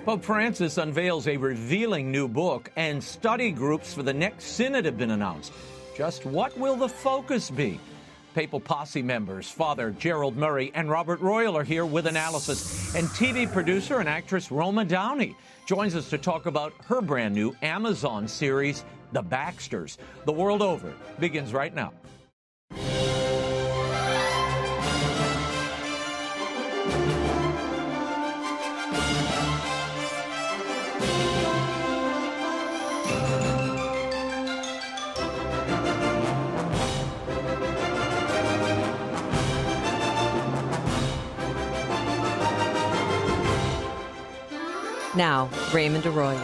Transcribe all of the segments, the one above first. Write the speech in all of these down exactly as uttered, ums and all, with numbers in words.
Pope Francis unveils a revealing new book, and study groups for the next synod have been announced. Just what will the focus be? Papal Posse members Father Gerald Murray and Robert Royal are here with analysis. And T V producer and actress Roma Downey joins us to talk about her brand new Amazon series, The Baxters. The World Over begins right now. Now, Raymond Arroyo.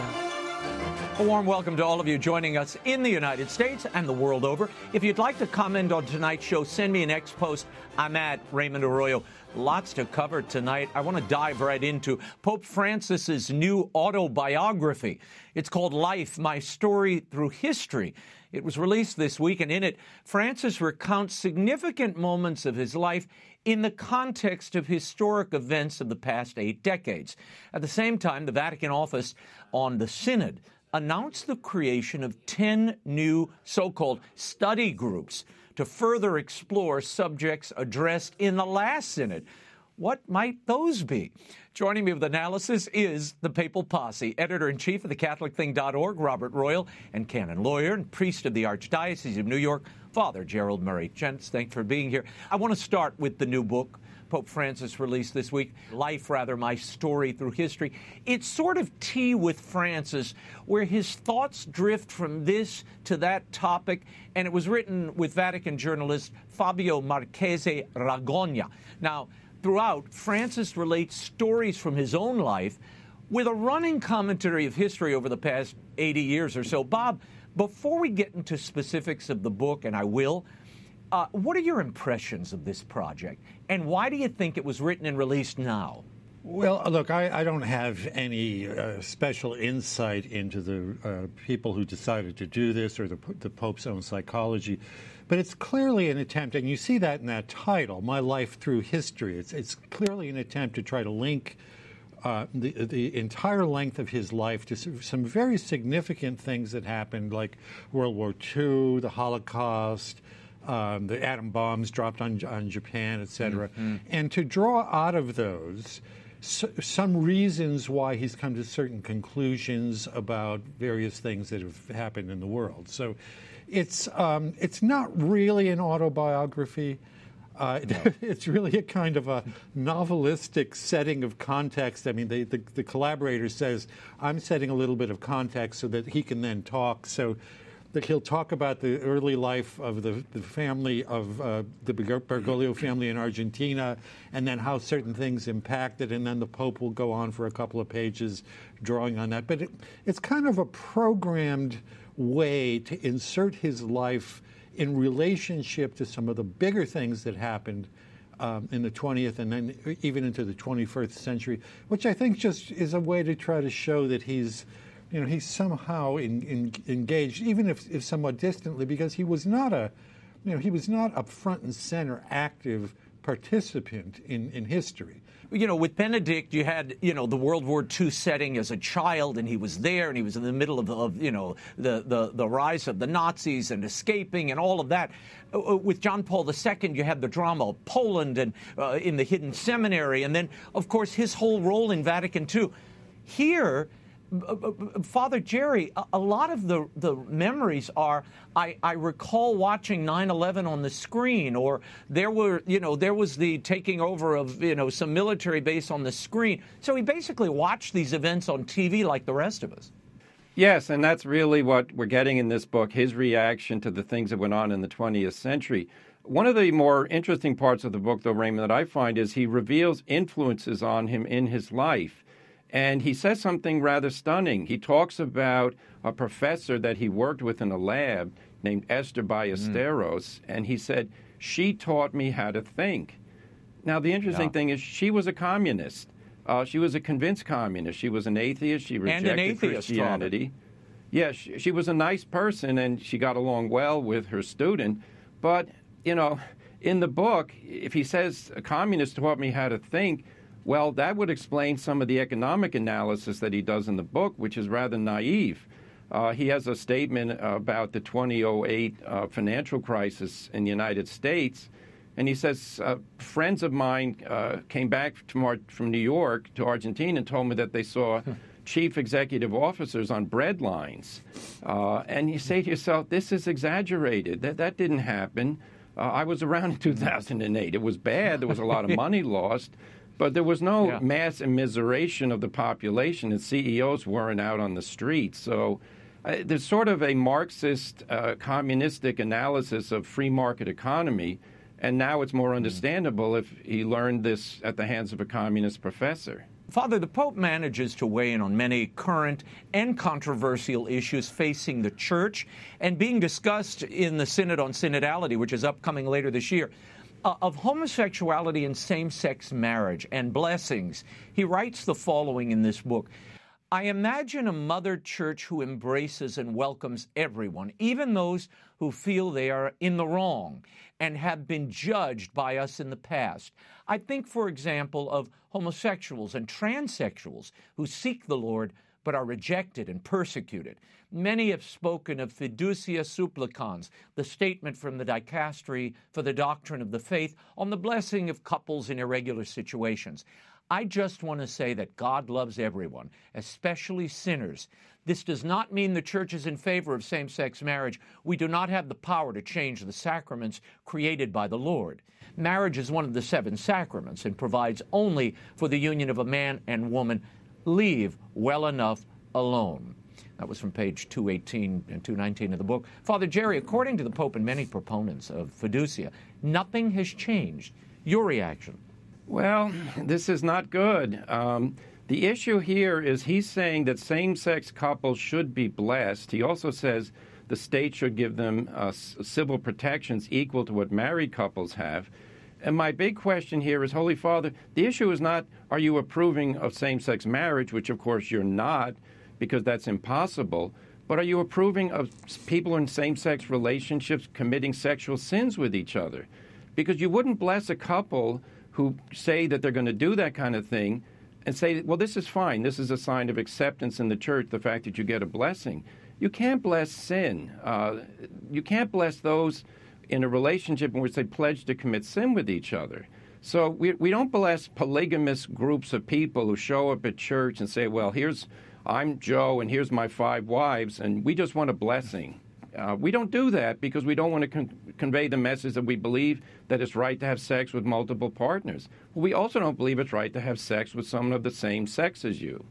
A warm welcome to all of you joining us in the United States and the world over. If you'd like to comment on tonight's show, send me an X post. I'm at Raymond Arroyo. Lots to cover tonight. I want to dive right into Pope Francis's new autobiography. It's called Life, My Story Through History. It was released this week, and in it, Francis recounts significant moments of his life in the context of historic events of the past eight decades. At the same time, the Vatican office on the Synod announced the creation of ten new so-called study groups to further explore subjects addressed in the last Synod. What might those be? Joining me with analysis is the Papal Posse, editor-in-chief of the Catholic Thing dot org, Robert Royal, and canon lawyer and priest of the Archdiocese of New York, Father Gerald Murray. Gents, thanks for being here. I want to start with the new book Pope Francis released this week, Life, rather, My Story Through History. It's sort of tea with Francis, where his thoughts drift from this to that topic, and it was written with Vatican journalist Fabio Marchese Ragogna. Now, throughout, Francis relates stories from his own life with a running commentary of history over the past eighty years or so. Bob, before we get into specifics of the book, and I will, uh, what are your impressions of this project? And why do you think it was written and released now? Well, look, I, I don't have any uh, special insight into the uh, people who decided to do this or the, the Pope's own psychology, but it's clearly an attempt, and you see that in that title, My Life Through History. It's, it's clearly an attempt to try to link uh, the, the entire length of his life to some very significant things that happened, like World War Two, the Holocaust, um, the atom bombs dropped on, on Japan, et cetera, mm-hmm. and to draw out of those So, some reasons why he's come to certain conclusions about various things that have happened in the world. So it's um, it's not really an autobiography. Uh, no. It's really a kind of a novelistic setting of context. I mean, the, the, the collaborator says, I'm setting a little bit of context so that he can then talk. So that he'll talk about the early life of the, the family of uh, the Bergoglio family in Argentina, and then how certain things impacted, and then the Pope will go on for a couple of pages drawing on that. But it, it's kind of a programmed way to insert his life in relationship to some of the bigger things that happened um, in the twentieth and then even into the twenty-first century, which I think just is a way to try to show that he's You know, he's somehow in, in, engaged, even if, if somewhat distantly, because he was not a, you know, he was not a front and center active participant in, in history. You know, with Benedict, you had, you know, the World War Two setting as a child, and he was there, and he was in the middle of, of you know, the, the, the rise of the Nazis and escaping and all of that. Uh, with John Paul the Second, you had the drama of Poland and uh, in the hidden seminary, and then, of course, his whole role in Vatican Two. Here, Father Jerry, a lot of the, the memories are, I, I recall watching nine eleven on the screen, or there were, you know, there was the taking over of, you know, some military base on the screen. So he basically watched these events on T V like the rest of us. Yes, and that's really what we're getting in this book, his reaction to the things that went on in the twentieth century. One of the more interesting parts of the book, though, Raymond, that I find is he reveals influences on him in his life. And he says something rather stunning. He talks about a professor that he worked with in a lab named Esther Ballesteros, mm. and he said, she taught me how to think. Now, the interesting yeah. thing is she was a communist. Uh, she was a convinced communist. She was an atheist. She rejected and an atheist, Christianity. Robert. Yeah, she, she was a nice person, and she got along well with her student. But, you know, in the book, if he says a communist taught me how to think, Well, that would explain some of the economic analysis that he does in the book, which is rather naive. Uh, he has a statement about the two thousand eight uh, financial crisis in the United States, and he says, uh, friends of mine uh, came back from, our, from New York to Argentina and told me that they saw chief executive officers on bread lines. Uh, and you say to yourself, this is exaggerated. That, that didn't happen. Uh, I was around in two thousand eight. It was bad. There was a lot of money lost. But there was no yeah. mass immiseration of the population, and C E Os weren't out on the streets. So uh, there's sort of a Marxist, uh, communistic analysis of free market economy, and now it's more understandable if he learned this at the hands of a communist professor. Father, the Pope manages to weigh in on many current and controversial issues facing the Church and being discussed in the Synod on Synodality, which is upcoming later this year. Uh, of homosexuality and same-sex marriage and blessings, he writes the following in this book. I imagine a mother church who embraces and welcomes everyone, even those who feel they are in the wrong and have been judged by us in the past. I think, for example, of homosexuals and transsexuals who seek the Lord but are rejected and persecuted. Many have spoken of fiducia supplicans, the statement from the Dicastery for the Doctrine of the Faith on the blessing of couples in irregular situations. I just want to say that God loves everyone, especially sinners. This does not mean the Church is in favor of same-sex marriage. We do not have the power to change the sacraments created by the Lord. Marriage is one of the seven sacraments and provides only for the union of a man and woman. Leave well enough alone. That was from page two eighteen and two nineteen of the book. Father Jerry, according to the Pope and many proponents of fiducia, nothing has changed. Your reaction? Well, this is not good. Um, the issue here is he's saying that same-sex couples should be blessed. He also says the state should give them uh, civil protections equal to what married couples have. And my big question here is, Holy Father, the issue is not, are you approving of same-sex marriage, which of course you're not, because that's impossible, but are you approving of people in same-sex relationships committing sexual sins with each other? Because you wouldn't bless a couple who say that they're going to do that kind of thing and say, well, this is fine. This is a sign of acceptance in the Church, the fact that you get a blessing. You can't bless sin. Uh, you can't bless those in a relationship in which they pledge to commit sin with each other. So we we don't bless polygamous groups of people who show up at church and say, well, here's, I'm Joe and here's my five wives, and we just want a blessing. Uh, we don't do that because we don't want to con- convey the message that we believe that it's right to have sex with multiple partners. But we also don't believe it's right to have sex with someone of the same sex as you.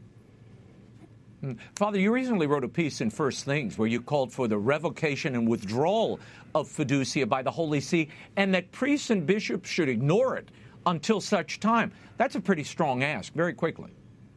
Father, you recently wrote a piece in First Things where you called for the revocation and withdrawal of fiducia by the Holy See and that priests and bishops should ignore it until such time. That's a pretty strong ask, very quickly.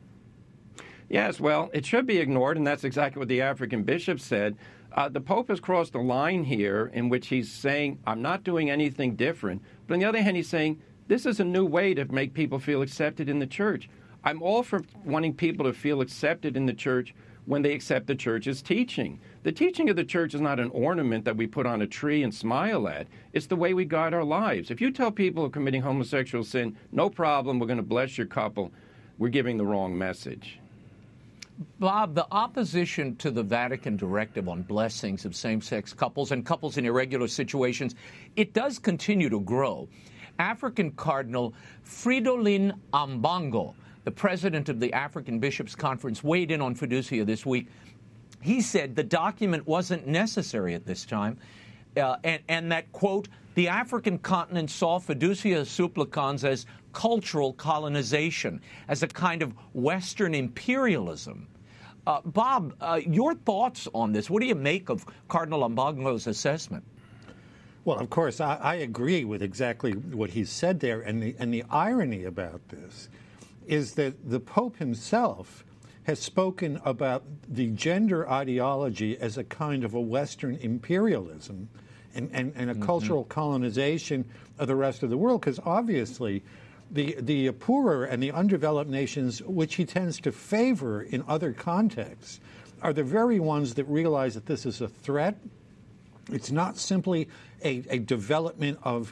Yes, well, it should be ignored, and that's exactly what the African bishop said. Uh, the Pope has crossed a line here in which he's saying, I'm not doing anything different. But on the other hand, he's saying, this is a new way to make people feel accepted in the Church. I'm all for wanting people to feel accepted in the Church when they accept the Church's teaching. The teaching of the Church is not an ornament that we put on a tree and smile at. It's the way we guide our lives. If you tell people who are committing homosexual sin, no problem, we're going to bless your couple, we're giving the wrong message. Bob, the opposition to the Vatican directive on blessings of same-sex couples and couples in irregular situations, it does continue to grow. African Cardinal Fridolin Ambongo, the president of the African Bishops' Conference, weighed in on fiducia this week. He said the document wasn't necessary at this time, uh, and, and that, quote, the African continent saw fiducia supplicans as cultural colonization, as a kind of Western imperialism. Uh, Bob, uh, your thoughts on this? What do you make of Cardinal Ambongo's assessment? Well, of course, I, I agree with exactly what he said there. And the, and the irony about this is that the Pope himself has spoken about the gender ideology as a kind of a Western imperialism and, and, and a mm-hmm. cultural colonization of the rest of the world, because obviously the, the poorer and the undeveloped nations, which he tends to favor in other contexts, are the very ones that realize that this is a threat. It's not simply a, a development of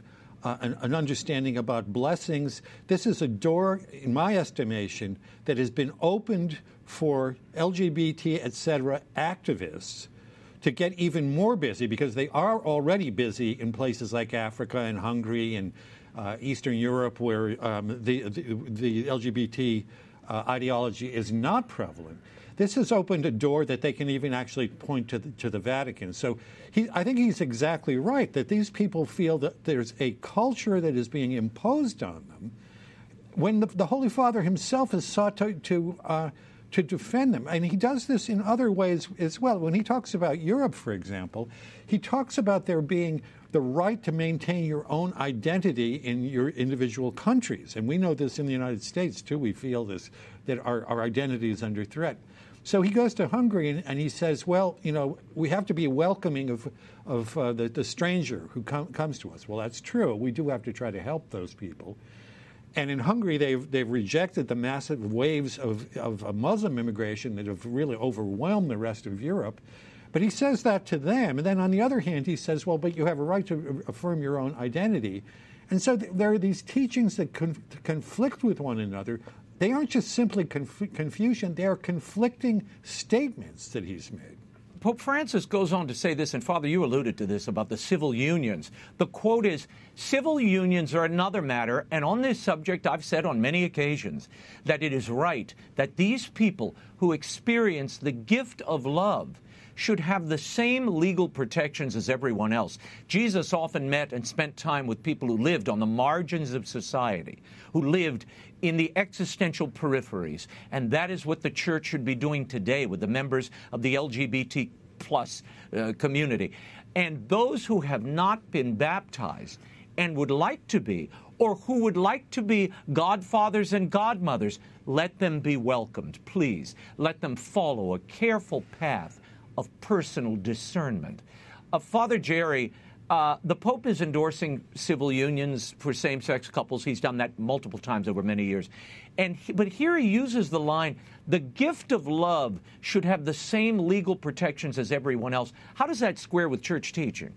uh, an, an understanding about blessings. This is a door, in my estimation, that has been opened for L G B T, et cetera, activists to get even more busy, because they are already busy in places like Africa and Hungary and uh, Eastern Europe, where um, the, the, the L G B T uh, ideology is not prevalent. This has opened a door that they can even actually point to the, to the Vatican. So he, I think he's exactly right, that these people feel that there's a culture that is being imposed on them, when the, the Holy Father himself has sought to, to uh, to defend them. And he does this in other ways as well. When he talks about Europe, for example, he talks about there being the right to maintain your own identity in your individual countries. And we know this in the United States, too. We feel this, that our, our identity is under threat. So he goes to Hungary and, and he says, well, you know, we have to be welcoming of, of uh, the, the stranger who com- comes to us. Well, that's true. We do have to try to help those people. And in Hungary, they've they've rejected the massive waves of, of Muslim immigration that have really overwhelmed the rest of Europe. But he says that to them. And then on the other hand, he says, well, but you have a right to affirm your own identity. And so th- there are these teachings that con- conflict with one another. They aren't just simply conf- confusion. They are conflicting statements that he's made. Pope Francis goes on to say this, and Father, you alluded to this about the civil unions. The quote is, civil unions are another matter, and on this subject I've said on many occasions that it is right that these people who experience the gift of love should have the same legal protections as everyone else. Jesus often met and spent time with people who lived on the margins of society, who lived in the existential peripheries. And that is what the Church should be doing today with the members of the L G B T plus uh, community. And those who have not been baptized and would like to be, or who would like to be godfathers and godmothers, let them be welcomed, please. Let them follow a careful path of personal discernment. Uh, Father Jerry, uh, the Pope is endorsing civil unions for same-sex couples. He's done that multiple times over many years. And he, but here he uses the line, the gift of love should have the same legal protections as everyone else. How does that square with church teaching?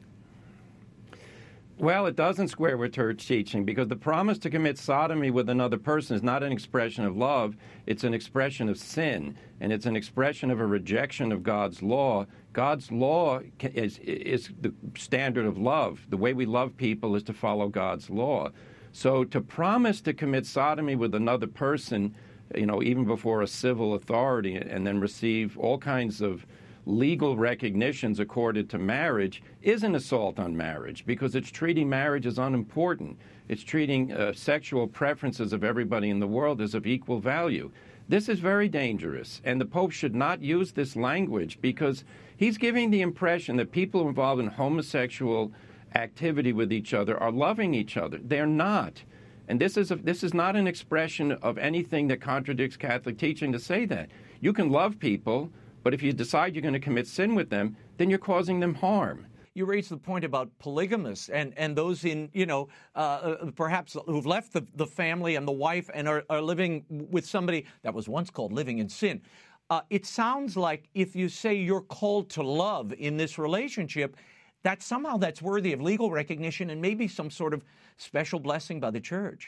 Well, it doesn't square with church teaching, because the promise to commit sodomy with another person is not an expression of love. It's an expression of sin, and it's an expression of a rejection of God's law. God's law is, is the standard of love. The way we love people is to follow God's law. So to promise to commit sodomy with another person, you know, even before a civil authority, and then receive all kinds of legal recognitions accorded to marriage, is an assault on marriage, because it's treating marriage as unimportant. It's treating uh, sexual preferences of everybody in the world as of equal value. This is very dangerous, and the Pope should not use this language, because he's giving the impression that people involved in homosexual activity with each other are loving each other. They're not. And this is a, this is not an expression of anything that contradicts Catholic teaching to say that. You can love people, but if you decide you're going to commit sin with them, then you're causing them harm. You raised the point about polygamists and, and those in, you know, uh, perhaps who've left the, the family and the wife and are, are living with somebody that was once called living in sin. Uh, it sounds like if you say you're called to love in this relationship, that somehow that's worthy of legal recognition and maybe some sort of special blessing by the Church.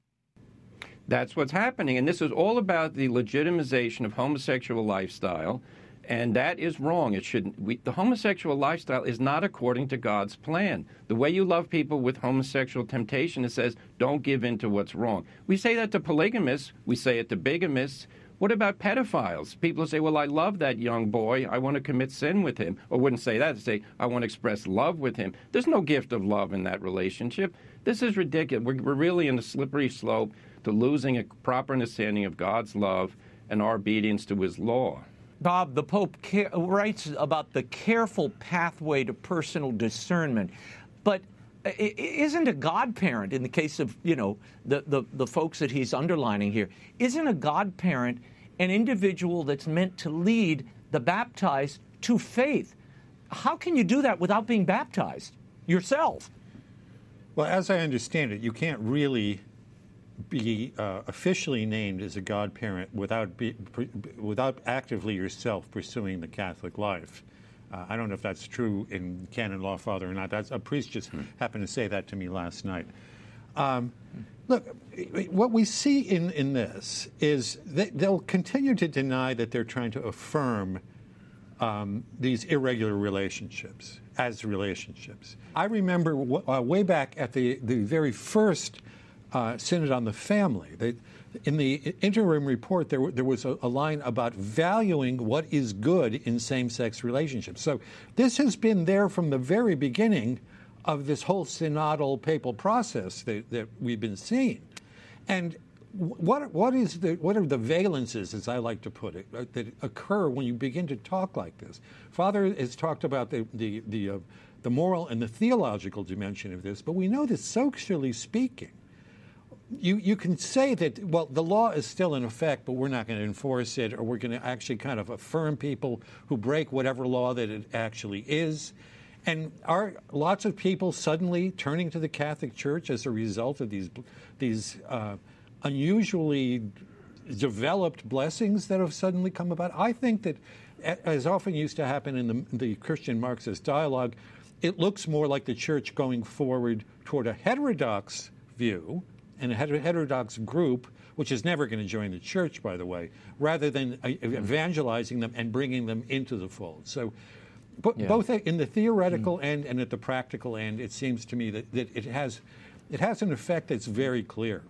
That's what's happening. And this is all about the legitimization of homosexual lifestyle. And that is wrong. It shouldn't. We, the homosexual lifestyle is not according to God's plan. The way you love people with homosexual temptation, it says, don't give in to what's wrong. We say that to polygamists. We say it to bigamists. What about pedophiles? People say, well, I love that young boy. I want to commit sin with him. Or wouldn't say that. They say, I want to express love with him. There's no gift of love in that relationship. This is ridiculous. We're, we're really in a slippery slope to losing a proper understanding of God's love and our obedience to his law. Bob, the Pope ca- writes about the careful pathway to personal discernment, but isn't a godparent, in the case of, you know, the, the, the folks that he's underlining here, isn't a godparent an individual that's meant to lead the baptized to faith? How can you do that without being baptized yourself? Well, as I understand it, you can't really be uh, officially named as a godparent without be, without actively yourself pursuing the Catholic life. Uh, I don't know if that's true in canon law, Father, or not. That's, a priest just hmm. happened to say that to me last night. Um, look, what we see in, in this is that they'll continue to deny that they're trying to affirm um, these irregular relationships as relationships. I remember w- uh, way back at the, the very first uh, Synod on the Family, they, in the interim report, there, w- there was a, a line about valuing what is good in same-sex relationships. So this has been there from the very beginning of this whole synodal papal process that, that we've been seeing. And what what is the what are the valences, as I like to put it, uh, that occur when you begin to talk like this? Father has talked about the the the, uh, the moral and the theological dimension of this, but we know that socially speaking, You you can say that, well, the law is still in effect, but we're not going to enforce it, or we're going to actually kind of affirm people who break whatever law that it actually is. And are lots of people suddenly turning to the Catholic Church as a result of these these uh, unusually developed blessings that have suddenly come about? I think that, as often used to happen in the, the Christian Marxist dialogue, it looks more like the Church going forward toward a heterodox view and a heterodox group, which is never going to join the Church, by the way, rather than evangelizing them and bringing them into the fold. So b- yeah. both in the theoretical mm. end and at the practical end, it seems to me that, that it has it has an effect that's very clear.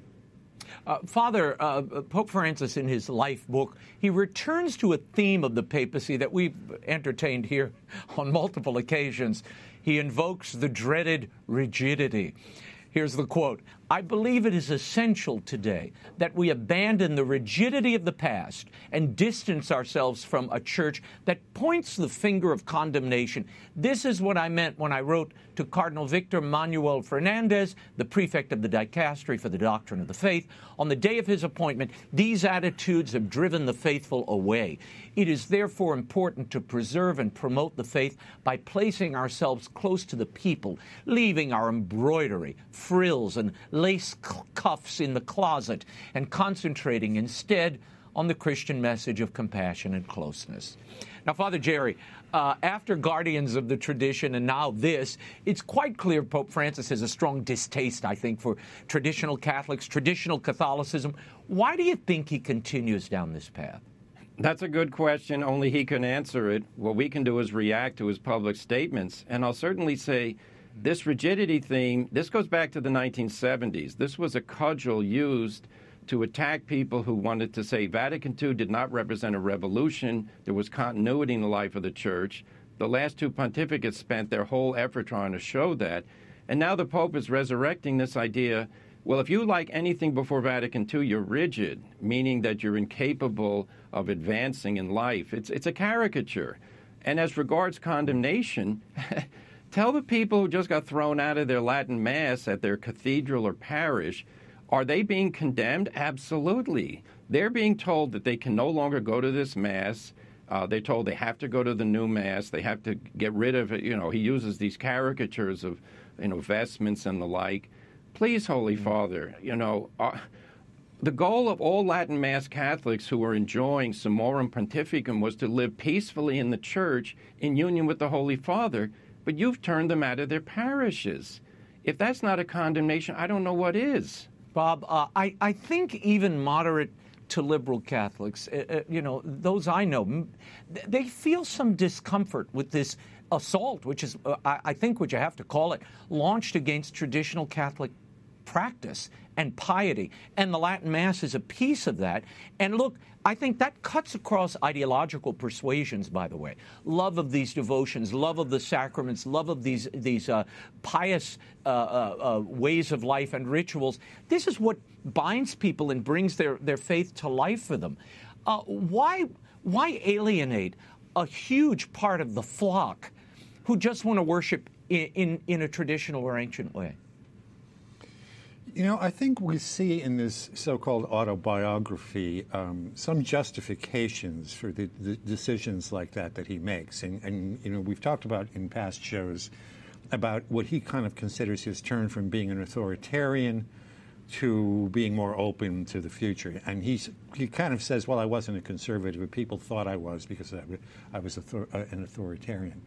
Uh, Father, uh, Pope Francis, in his life book, he returns to a theme of the papacy that we've entertained here on multiple occasions. He invokes the dreaded rigidity. Here's the quote: "I believe it is essential today that we abandon the rigidity of the past and distance ourselves from a church that points the finger of condemnation. This is what I meant when I wrote to Cardinal Victor Manuel Fernandez, the prefect of the Dicastery for the Doctrine of the Faith. On the day of his appointment, these attitudes have driven the faithful away. It is therefore important to preserve and promote the faith by placing ourselves close to the people, leaving our embroidery, frills, and lace cuffs in the closet, and concentrating instead on the Christian message of compassion and closeness." Now, Father Jerry, uh, after Guardians of the Tradition and now this, it's quite clear Pope Francis has a strong distaste, I think, for traditional Catholics, traditional Catholicism. Why do you think he continues down this path? That's a good question. Only he can answer it. What we can do is react to his public statements. And I'll certainly say this rigidity theme, this goes back to the nineteen seventies. This was a cudgel used to attack people who wanted to say Vatican Two did not represent a revolution. There was continuity in the life of the Church. The last two pontificates spent their whole effort trying to show that. And now the Pope is resurrecting this idea, well, if you like anything before Vatican Two, you're rigid, meaning that you're incapable of advancing in life. It's, it's a caricature. And as regards condemnation, tell the people who just got thrown out of their Latin Mass at their cathedral or parish, are they being condemned? Absolutely. They're being told that they can no longer go to this Mass. Uh, they're told they have to go to the new Mass. They have to get rid of it. You know, he uses these caricatures of, you know, vestments and the like. Please, Holy mm-hmm. Father, you know, uh, the goal of all Latin Mass Catholics who are enjoying Summorum Pontificum was to live peacefully in the Church in union with the Holy Father, but you've turned them out of their parishes. If that's not a condemnation, I don't know what is. Bob, uh, I, I think even moderate to liberal Catholics, uh, you know, those I know, they feel some discomfort with this assault, which is, uh, I, I think what you have to call it, launched against traditional Catholic practice and piety. And the Latin Mass is a piece of that. And look, I think that cuts across ideological persuasions, by the way. Love of these devotions, love of the sacraments, love of these these uh, pious uh, uh, uh, ways of life and rituals. This is what binds people and brings their, their faith to life for them. Uh, why why alienate a huge part of the flock who just want to worship in, in, in a traditional or ancient way? You know, I think we see in this so-called autobiography um, some justifications for the, the decisions like that that he makes. And, and, you know, we've talked about in past shows about what he kind of considers his turn from being an authoritarian to being more open to the future. And he's, he kind of says, well, I wasn't a conservative, but people thought I was because I, I was author, uh, an authoritarian.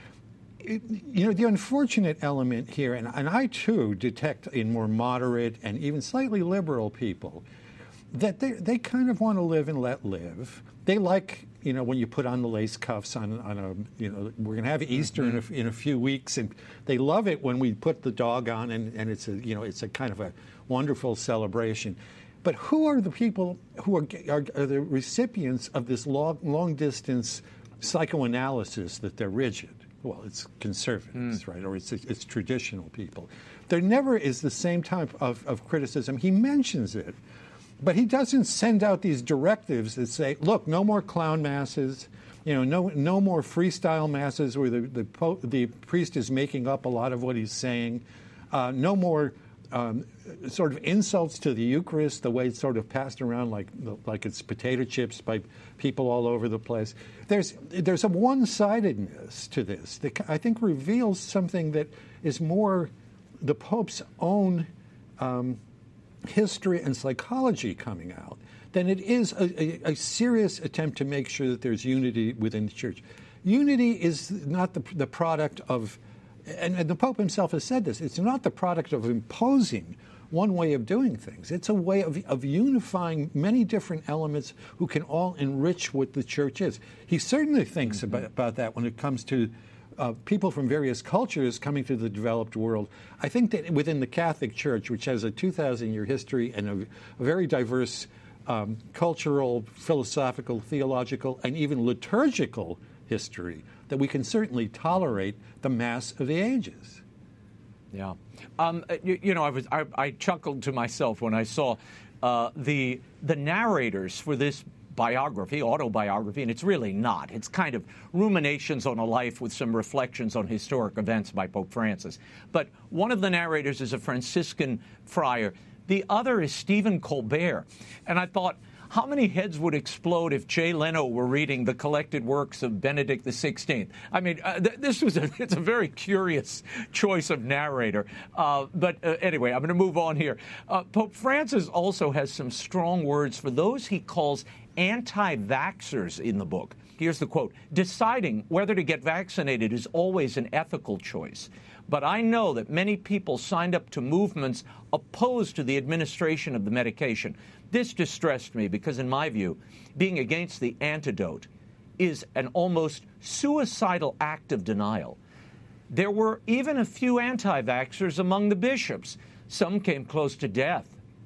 It, you know, the unfortunate element here, and, and I too detect in more moderate and even slightly liberal people, that they, they kind of want to live and let live. They like, you know, when you put on the lace cuffs on, on a, you know, we're going to have Easter mm-hmm. in, a, in a few weeks, and they love it when we put the dog on, and, and it's a, you know, it's a kind of a wonderful celebration. But who are the people who are, are, are the recipients of this long, long distance psychoanalysis that they're rigid? Well, it's conservatives, mm. right, or it's it's traditional people. There never is the same type of, of criticism. He mentions it, but he doesn't send out these directives that say, look, no more clown masses, you know, no no more freestyle masses where the the, po- the priest is making up a lot of what he's saying, uh, no more um, sort of insults to the Eucharist, the way it's sort of passed around like like it's potato chips by people all over the place. There's there's a one-sidedness to this that I think reveals something that is more the Pope's own um, history and psychology coming out than it is a, a, a serious attempt to make sure that there's unity within the Church. Unity is not the, the product of, and, and the Pope himself has said this, it's not the product of imposing one way of doing things. It's a way of, of unifying many different elements who can all enrich what the Church is. He certainly thinks mm-hmm. about, about that when it comes to uh, people from various cultures coming to the developed world. I think that within the Catholic Church, which has a two thousand year history and a, a very diverse um, cultural, philosophical, theological, and even liturgical history, that we can certainly tolerate the Mass of the ages. Yeah. Um, you, you know, I was I, I chuckled to myself when I saw uh, the the narrators for this biography, autobiography, and it's really not. It's kind of ruminations on a life with some reflections on historic events by Pope Francis. But one of the narrators is a Franciscan friar. The other is Stephen Colbert. And I thought, how many heads would explode if Jay Leno were reading the collected works of Benedict the sixteenth? I mean, uh, th- this was a, it's a very curious choice of narrator. Uh, but uh, anyway, I'm going to move on here. Uh, Pope Francis also has some strong words for those he calls anti-vaxxers in the book. Here's the quote: "Deciding whether to get vaccinated is always an ethical choice. But I know that many people signed up to movements opposed to the administration of the medication. This distressed me because, in my view, being against the antidote is an almost suicidal act of denial. There were even a few anti-vaxxers among the bishops. Some came close to death."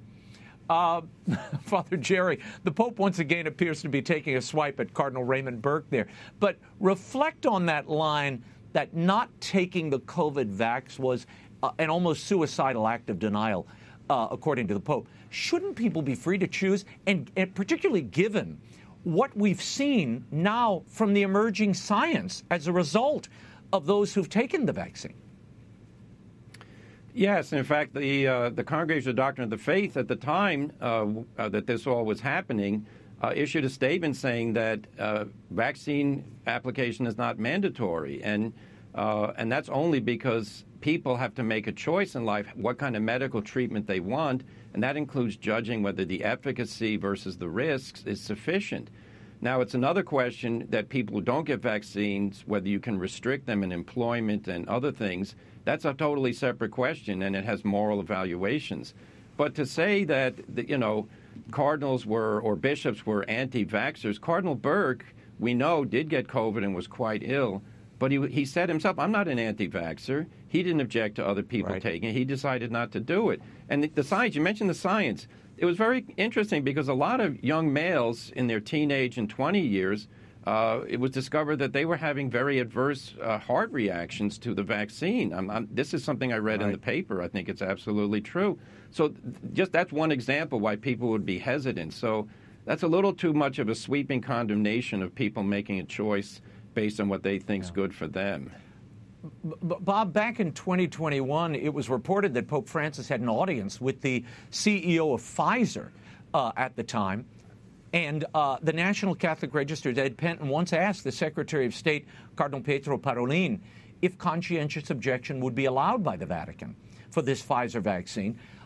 Uh, Father Jerry, the Pope once again appears to be taking a swipe at Cardinal Raymond Burke there. But reflect on that line that not taking the COVID vax was uh, an almost suicidal act of denial, uh, according to the Pope. Shouldn't people be free to choose? And, and particularly given what we've seen now from the emerging science as a result of those who've taken the vaccine. Yes, in fact, the uh, the Congregation of Doctrine of the Faith at the time uh, uh, that this all was happening uh, issued a statement saying that uh, vaccine application is not mandatory, and uh, and that's only because people have to make a choice in life what kind of medical treatment they want, and that includes judging whether the efficacy versus the risks is sufficient. Now, it's another question that people who don't get vaccines, whether you can restrict them in employment and other things. That's a totally separate question, and it has moral evaluations. But to say that, that you know, cardinals were or bishops were anti-vaxxers, Cardinal Burke, we know, did get COVID and was quite ill. But he he said himself, I'm not an anti-vaxxer. He didn't object to other people right. taking it. He decided not to do it. And the, the science, you mentioned the science. It was very interesting because a lot of young males in their teenage and twenty years, uh, it was discovered that they were having very adverse uh, heart reactions to the vaccine. I'm, I'm, this is something I read right. in the paper. I think it's absolutely true. So just that's one example why people would be hesitant. So that's a little too much of a sweeping condemnation of people making a choice based on what they think is yeah. good for them. Bob, back in twenty twenty-one, it was reported that Pope Francis had an audience with the C E O of Pfizer uh, at the time. And uh, the National Catholic Register, Ed Penton, once asked the Secretary of State, Cardinal Pietro Parolin, if conscientious objection would be allowed by the Vatican for this Pfizer vaccine.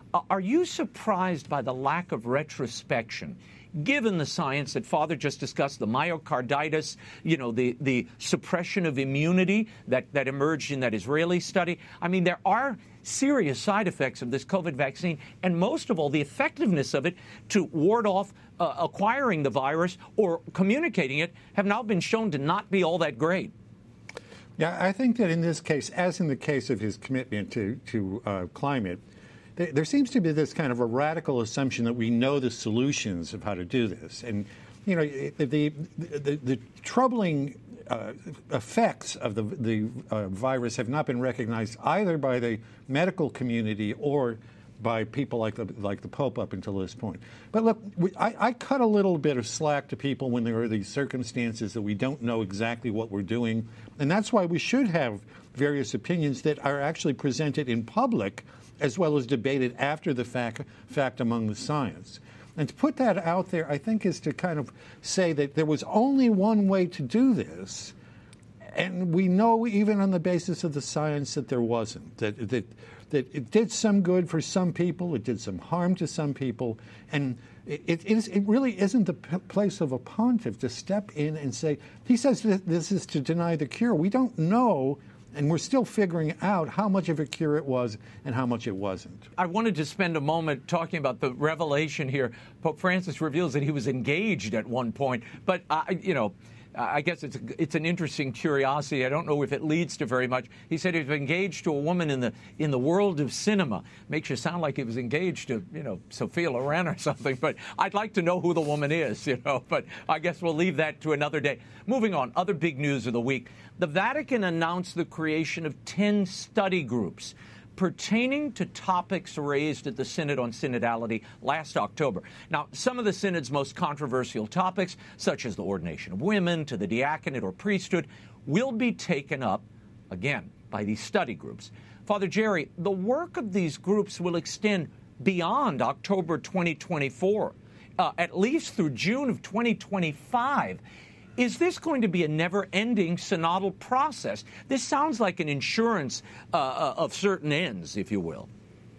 Uh, are you surprised by the lack of retrospection, given the science that Father just discussed, the myocarditis, you know, the, the suppression of immunity that, that emerged in that Israeli study? I mean, there are serious side effects of this COVID vaccine, and most of all, the effectiveness of it to ward off uh, acquiring the virus or communicating it have now been shown to not be all that great. Yeah, I think that in this case, as in the case of his commitment to, to uh, climate, th- there seems to be this kind of a radical assumption that we know the solutions of how to do this. And, you know, the, the, the, the troubling uh, effects of the, the uh, virus have not been recognized either by the medical community or by people like the like the Pope up until this point. But look, we, I, I cut a little bit of slack to people when there are these circumstances that we don't know exactly what we're doing, and that's why we should have various opinions that are actually presented in public as well as debated after the fact, fact among the science. And to put that out there, I think, is to kind of say that there was only one way to do this, and we know even on the basis of the science that there wasn't, that that that it did some good for some people, it did some harm to some people, and it, it, is, it really isn't the p- place of a pontiff to step in and say, he says that this is to deny the cure. We don't know, and we're still figuring out how much of a cure it was and how much it wasn't. I wanted to spend a moment talking about the revelation here. Pope Francis reveals that he was engaged at one point, but, uh, you know, I guess it's it's an interesting curiosity. I don't know if it leads to very much. He said he was engaged to a woman in the in the world of cinema. Makes you sound like he was engaged to, you know, Sophia Loren or something. But I'd like to know who the woman is, you know. But I guess we'll leave that to another day. Moving on, other big news of the week. The Vatican announced the creation of ten study groups pertaining to topics raised at the Synod on Synodality last October. Now, some of the Synod's most controversial topics, such as the ordination of women to the diaconate or priesthood, will be taken up, again, by these study groups. Father Jerry, the work of these groups will extend beyond October twenty twenty-four, uh, at least through June of twenty twenty-five. Is this going to be a never-ending synodal process? This sounds like an insurance uh, of certain ends, if you will.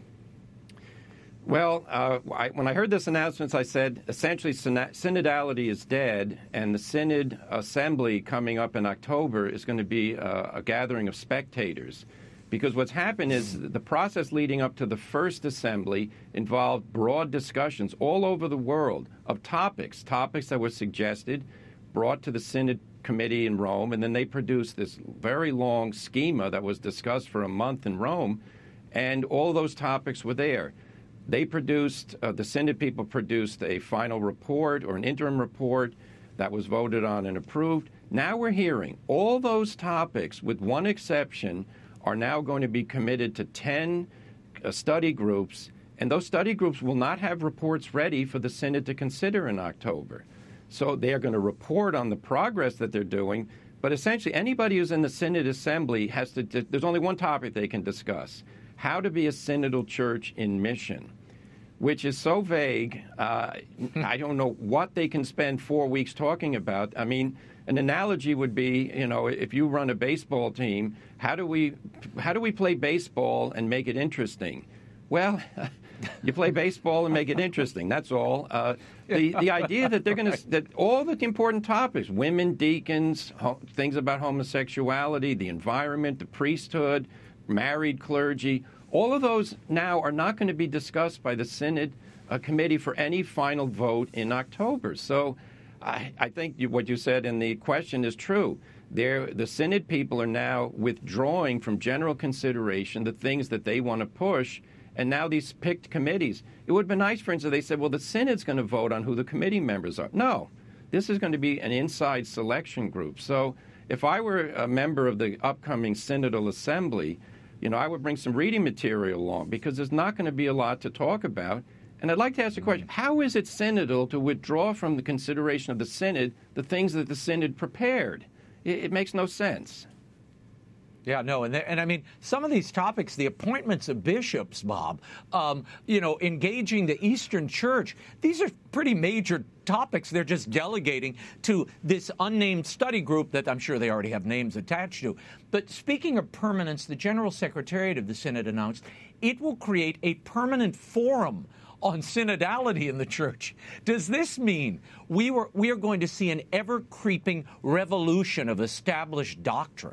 Well, uh, I, when I heard this announcement, I said, essentially, synodality is dead, and the Synod Assembly coming up in October is going to be a, a gathering of spectators. Because what's happened is the process leading up to the first assembly involved broad discussions all over the world of topics, topics that were suggested, brought to the Synod Committee in Rome, and then they produced this very long schema that was discussed for a month in Rome, and all those topics were there. They produced, uh, the Synod people produced a final report or an interim report that was voted on and approved. Now we're hearing all those topics, with one exception, are now going to be committed to ten uh, study groups, and those study groups will not have reports ready for the Synod to consider in October. So they are going to report on the progress that they're doing, but essentially anybody who's in the Synod Assembly has to, there's only one topic they can discuss: how to be a synodal church in mission, which is so vague. Uh, I don't know what they can spend four weeks talking about. I mean, an analogy would be, you know, if you run a baseball team, how do we, how do we play baseball and make it interesting? Well, you play baseball and make it interesting. That's all. Uh, the the idea that they're going to that all the important topics, women, deacons, ho- things about homosexuality, the environment, the priesthood, married clergy, all of those now are not going to be discussed by the Synod uh, Committee for any final vote in October. So, I, I think you, what you said in the question is true. They're, the Synod people are now withdrawing from general consideration the things that they want to push. And now these picked committees. It would have been nice, for instance, they said, well, the Synod's going to vote on who the committee members are. No, this is going to be an inside selection group. So if I were a member of the upcoming Synodal Assembly, you know, I would bring some reading material along, because there's not going to be a lot to talk about. And I'd like to ask the question, how is it synodal to withdraw from the consideration of the Synod the things that the Synod prepared? It, it makes no sense. Yeah, no, and, and I mean, some of these topics, the appointments of bishops, Bob, um, you know, engaging the Eastern Church, these are pretty major topics they're just delegating to this unnamed study group that I'm sure they already have names attached to. But speaking of permanence, the General Secretariat of the Synod announced it will create a permanent forum on synodality in the church. Does this mean we were we are going to see an ever-creeping revolution of established doctrine?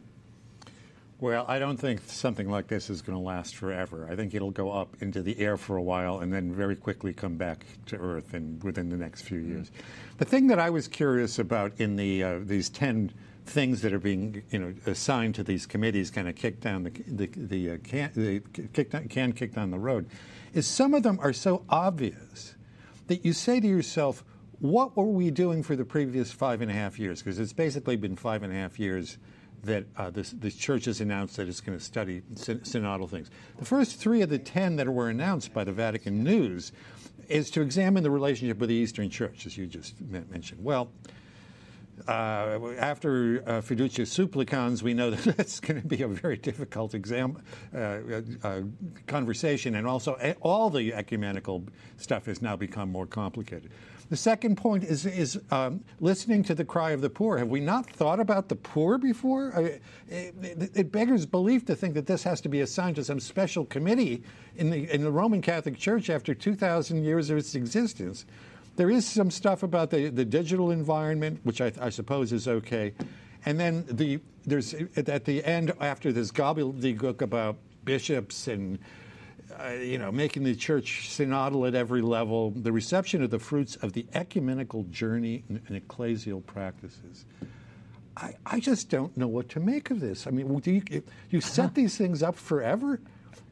Well, I don't think something like this is going to last forever. I think it'll go up into the air for a while and then very quickly come back to earth and within the next few years. Mm-hmm. The thing that I was curious about in the uh, these ten things that are being, you know, assigned to these committees, kind of kicked down the the, the uh, can the kick down, can kick down the road, is some of them are so obvious that you say to yourself, "What were we doing for the previous five and a half years?" Because it's basically been five and a half years that uh, this, this church has announced that it's going to study syn- synodal things. The first three of the ten that were announced by the Vatican News is to examine the relationship with the Eastern Church, as you just m- mentioned. Well, uh, after uh, Fiducia Supplicans, we know that that's going to be a very difficult exam, uh, uh, conversation, and also a- all the ecumenical stuff has now become more complicated. The second point is is um, listening to the cry of the poor. Have we not thought about the poor before? I, it, it beggars belief to think that this has to be assigned to some special committee in the in the Roman Catholic Church after two thousand years of its existence. There is some stuff about the, the digital environment, which I, I suppose is okay. And then the there's at the end, after this gobbledygook about bishops and Uh, you know, making the church synodal at every level, the reception of the fruits of the ecumenical journey and, and ecclesial practices. I, I just don't know what to make of this. I mean, do you, you set these things up forever?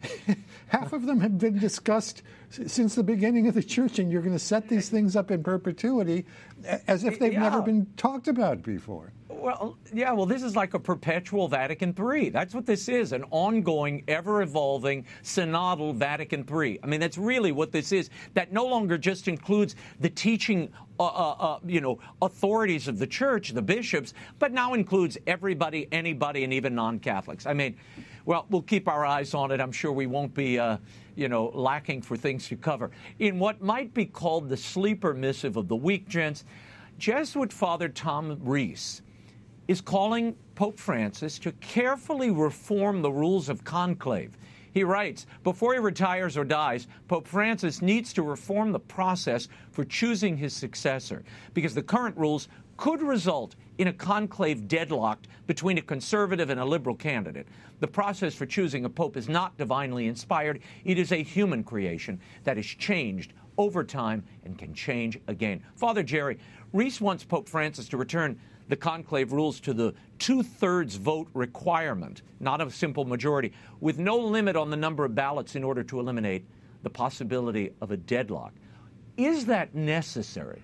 Half of them have been discussed since the beginning of the church, and you're going to set these things up in perpetuity as if they've yeah. never been talked about before. Well, yeah, well, this is like a perpetual Vatican three. That's what this is, an ongoing, ever-evolving, synodal Vatican three. I mean, that's really what this is. That no longer just includes the teaching, uh, uh, uh, you know, authorities of the church, the bishops, but now includes everybody, anybody, and even non-Catholics. I mean, well, we'll keep our eyes on it. I'm sure we won't be, uh, you know, lacking for things to cover. In what might be called the sleeper missive of the week, gents, Jesuit Father Tom Rees is calling Pope Francis to carefully reform the rules of conclave. He writes, before he retires or dies, Pope Francis needs to reform the process for choosing his successor, because the current rules could result in a conclave deadlocked between a conservative and a liberal candidate. The process for choosing a pope is not divinely inspired. It is a human creation that is changed over time and can change again. Father Jerry, Rees wants Pope Francis to return the conclave rules to the two-thirds vote requirement, not a simple majority, with no limit on the number of ballots in order to eliminate the possibility of a deadlock. Is that necessary?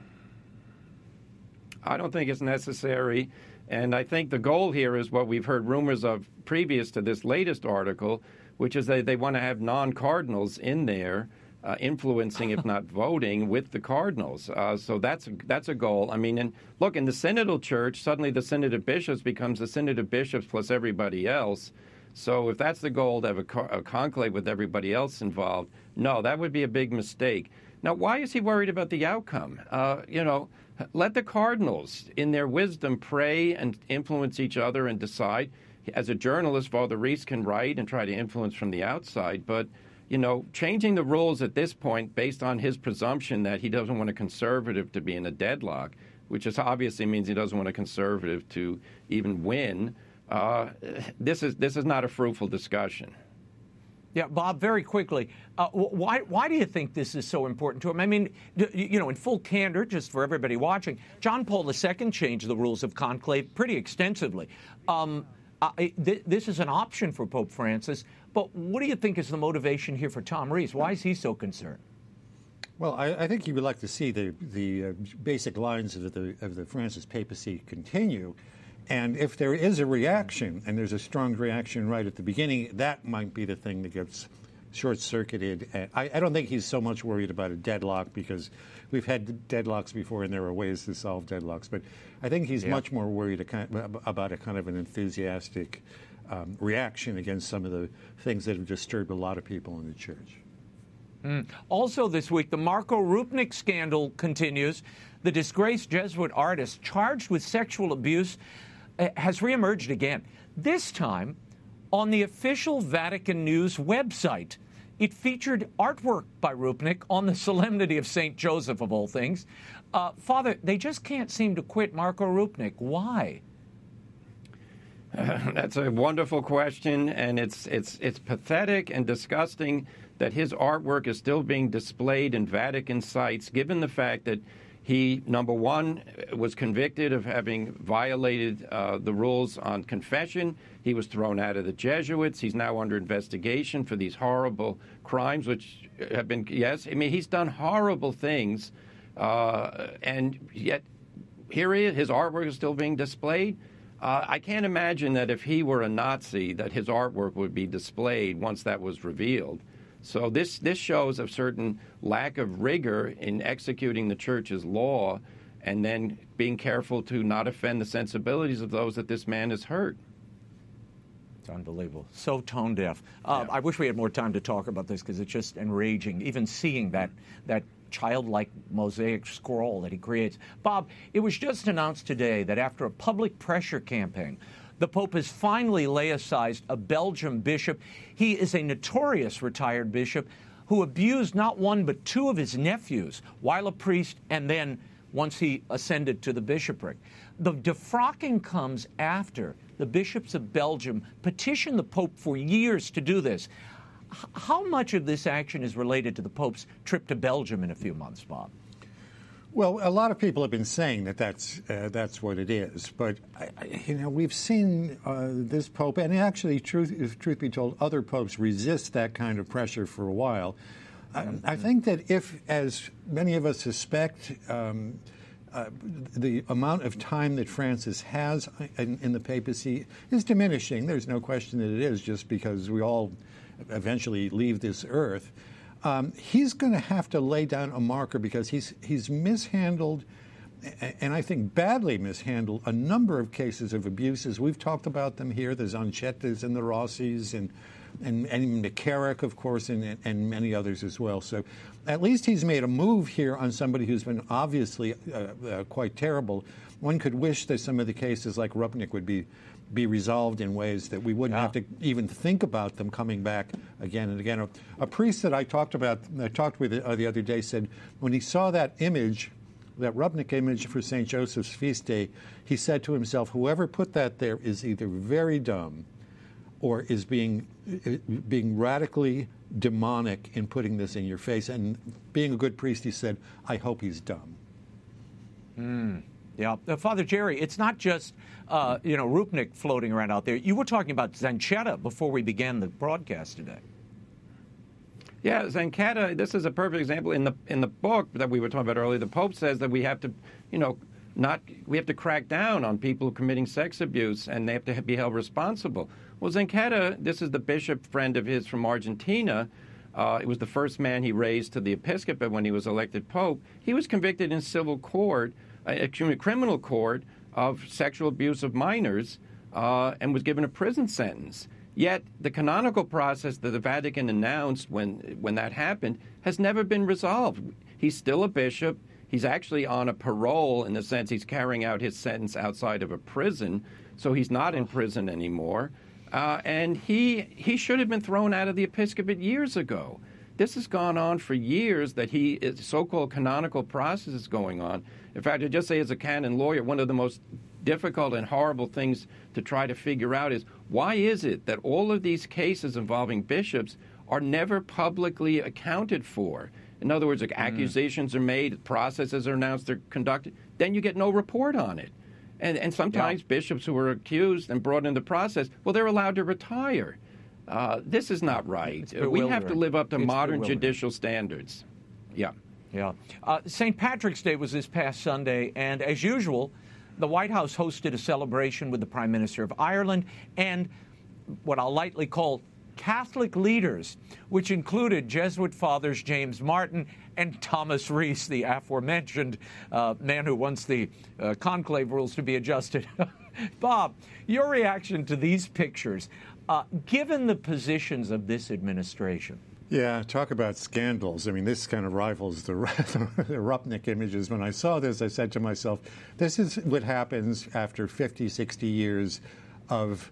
I don't think it's necessary, and I think the goal here is what we've heard rumors of previous to this latest article, which is that they want to have non-cardinals in there Uh, influencing, if not voting, with the cardinals. Uh, so that's that's a goal. I mean, and look, in the synodal church, suddenly the synod of bishops becomes the synod of bishops plus everybody else. So if that's the goal, to have a, co- a conclave with everybody else involved, no, that would be a big mistake. Now, why is he worried about the outcome? Uh, you know, let the cardinals, in their wisdom, pray and influence each other and decide. As a journalist, Father Rees can write and try to influence from the outside, but you know, changing the rules at this point based on his presumption that he doesn't want a conservative to be in a deadlock, which is obviously means he doesn't want a conservative to even win, uh, this is this is not a fruitful discussion. Yeah, Bob, very quickly, uh, why why do you think this is so important to him? I mean, you know, in full candor, just for everybody watching, John Paul the Second changed the rules of conclave pretty extensively. Um, uh, th- this is an option for Pope Francis. But what do you think is the motivation here for Tom Rees? Why is he so concerned? Well, I, I think he would like to see the the uh, basic lines of the of the Francis papacy continue, and if there is a reaction, and there's a strong reaction right at the beginning, that might be the thing that gets short-circuited. I, I don't think he's so much worried about a deadlock, because we've had deadlocks before, and there are ways to solve deadlocks. But I think he's yeah. much more worried about a kind of an enthusiastic Um, reaction against some of the things that have disturbed a lot of people in the church. Mm. Also this week, the Marco Rupnik scandal continues. The disgraced Jesuit artist charged with sexual abuse uh, has reemerged again, this time on the official Vatican News website. It featured artwork by Rupnik on the Solemnity of Saint Joseph, of all things. Uh, Father, they just can't seem to quit Marco Rupnik. Why? Uh, that's a wonderful question, and it's it's it's pathetic and disgusting that his artwork is still being displayed in Vatican sites, given the fact that he, number one, was convicted of having violated uh, the rules on confession. He was thrown out of the Jesuits. He's now under investigation for these horrible crimes, which have been, yes, I mean, he's done horrible things, uh, and yet here he is, his artwork is still being displayed. Uh, I can't imagine that if he were a Nazi, that his artwork would be displayed once that was revealed. So this, this shows a certain lack of rigor in executing the church's law and then being careful to not offend the sensibilities of those that this man has hurt. It's unbelievable. So tone deaf. Uh, yeah. I wish we had more time to talk about this because it's just enraging, even seeing that that childlike mosaic scroll that he creates. Bob, it was just announced today that after a public pressure campaign, the Pope has finally laicized a Belgian bishop. He is a notorious retired bishop who abused not one but two of his nephews while a priest and then once he ascended to the bishopric. The defrocking comes after the bishops of Belgium petitioned the Pope for years to do this. H- how much of this action is related to the Pope's trip to Belgium in a few months, Bob? Well, a lot of people have been saying that that's uh, that's what it is, but I, I, you know we've seen uh, this pope, and actually, truth if truth be told, other popes resist that kind of pressure for a while. Mm-hmm. I, I think that if, as many of us suspect, um, uh, the amount of time that Francis has in, in the papacy is diminishing. There's no question that it is, just because we all eventually leave this earth. Um, he's going to have to lay down a marker because he's he's mishandled, and I think badly mishandled, a number of cases of abuses. We've talked about them here. The Zanchettas and the Rossis and and, and McCarrick, of course, and, and many others as well. So at least he's made a move here on somebody who's been obviously uh, uh, quite terrible. One could wish that some of the cases like Rupnik would be be resolved in ways that we wouldn't yeah. have to even think about them coming back again and again. A, a priest that I talked about, I talked with uh, the other day, said when he saw that image, that Rupnik image for Saint Joseph's feast day, he said to himself, whoever put that there is either very dumb or is being being radically demonic in putting this in your face. And being a good priest, he said, I hope he's dumb. Mm. Yeah. Uh, Father Jerry, it's not just, uh, you know, Rupnik floating around out there. You were talking about Zanchetta before we began the broadcast today. Yeah, Zanchetta, this is a perfect example. In the in the book that we were talking about earlier, the Pope says that we have to, you know, not we have to crack down on people committing sex abuse, and they have to be held responsible. Well, Zanchetta, this is the bishop friend of his from Argentina. Uh, it was the first man he raised to the episcopate when he was elected Pope. He was convicted in civil court, a criminal court, of sexual abuse of minors uh, and was given a prison sentence. Yet the canonical process that the Vatican announced when when that happened has never been resolved. He's still a bishop. He's actually on a parole in the sense he's carrying out his sentence outside of a prison, so he's not in prison anymore. Uh, and he he should have been thrown out of the episcopate years ago. This has gone on for years, that he is so-called canonical process is going on. In fact, I just say as a canon lawyer, one of the most difficult and horrible things to try to figure out is why is it that all of these cases involving bishops are never publicly accounted for? In other words, like mm. accusations are made, processes are announced, they're conducted, then you get no report on it. And, and sometimes yeah. bishops who are accused and brought in the process, well, they're allowed to retire. Uh, this is not right. We have to live up to it's modern judicial standards. Yeah. Yeah. Uh, Saint Patrick's Day was this past Sunday, and as usual, the White House hosted a celebration with the Prime Minister of Ireland and what I'll lightly call Catholic leaders, which included Jesuit fathers James Martin and Thomas Rees, the aforementioned uh, man who wants the uh, conclave rules to be adjusted. Bob, your reaction to these pictures, uh, given the positions of this administration? Yeah, talk about scandals. I mean, this kind of rivals the, the Rupnik images. When I saw this, I said to myself, this is what happens after fifty, sixty years of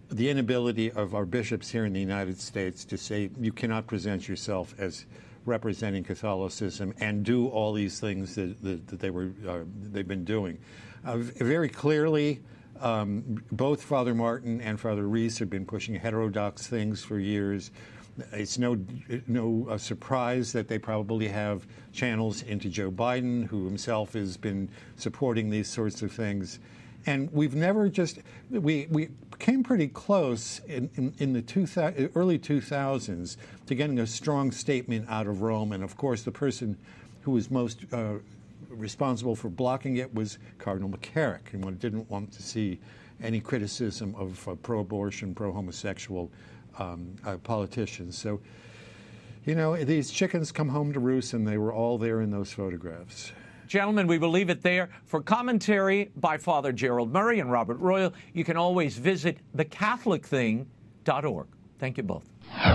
the inability of our bishops here in the United States to say you cannot present yourself as representing Catholicism and do all these things that, that, that they were uh, they've been doing. Uh, very clearly, um, both Father Martin and Father Reese have been pushing heterodox things for years. It's no no uh, surprise that they probably have channels into Joe Biden, who himself has been supporting these sorts of things. And we've never just we we came pretty close in, in, in the two thousand, early two thousands to getting a strong statement out of Rome. And of course, the person who was most uh, responsible for blocking it was Cardinal McCarrick, and one didn't want to see any criticism of uh, pro-abortion, pro-homosexual um, uh, politicians. So, you know, these chickens come home to roost, and they were all there in those photographs. Gentlemen, we will leave it there. For commentary by Father Gerald Murray and Robert Royal, you can always visit the catholic thing dot org. Thank you both.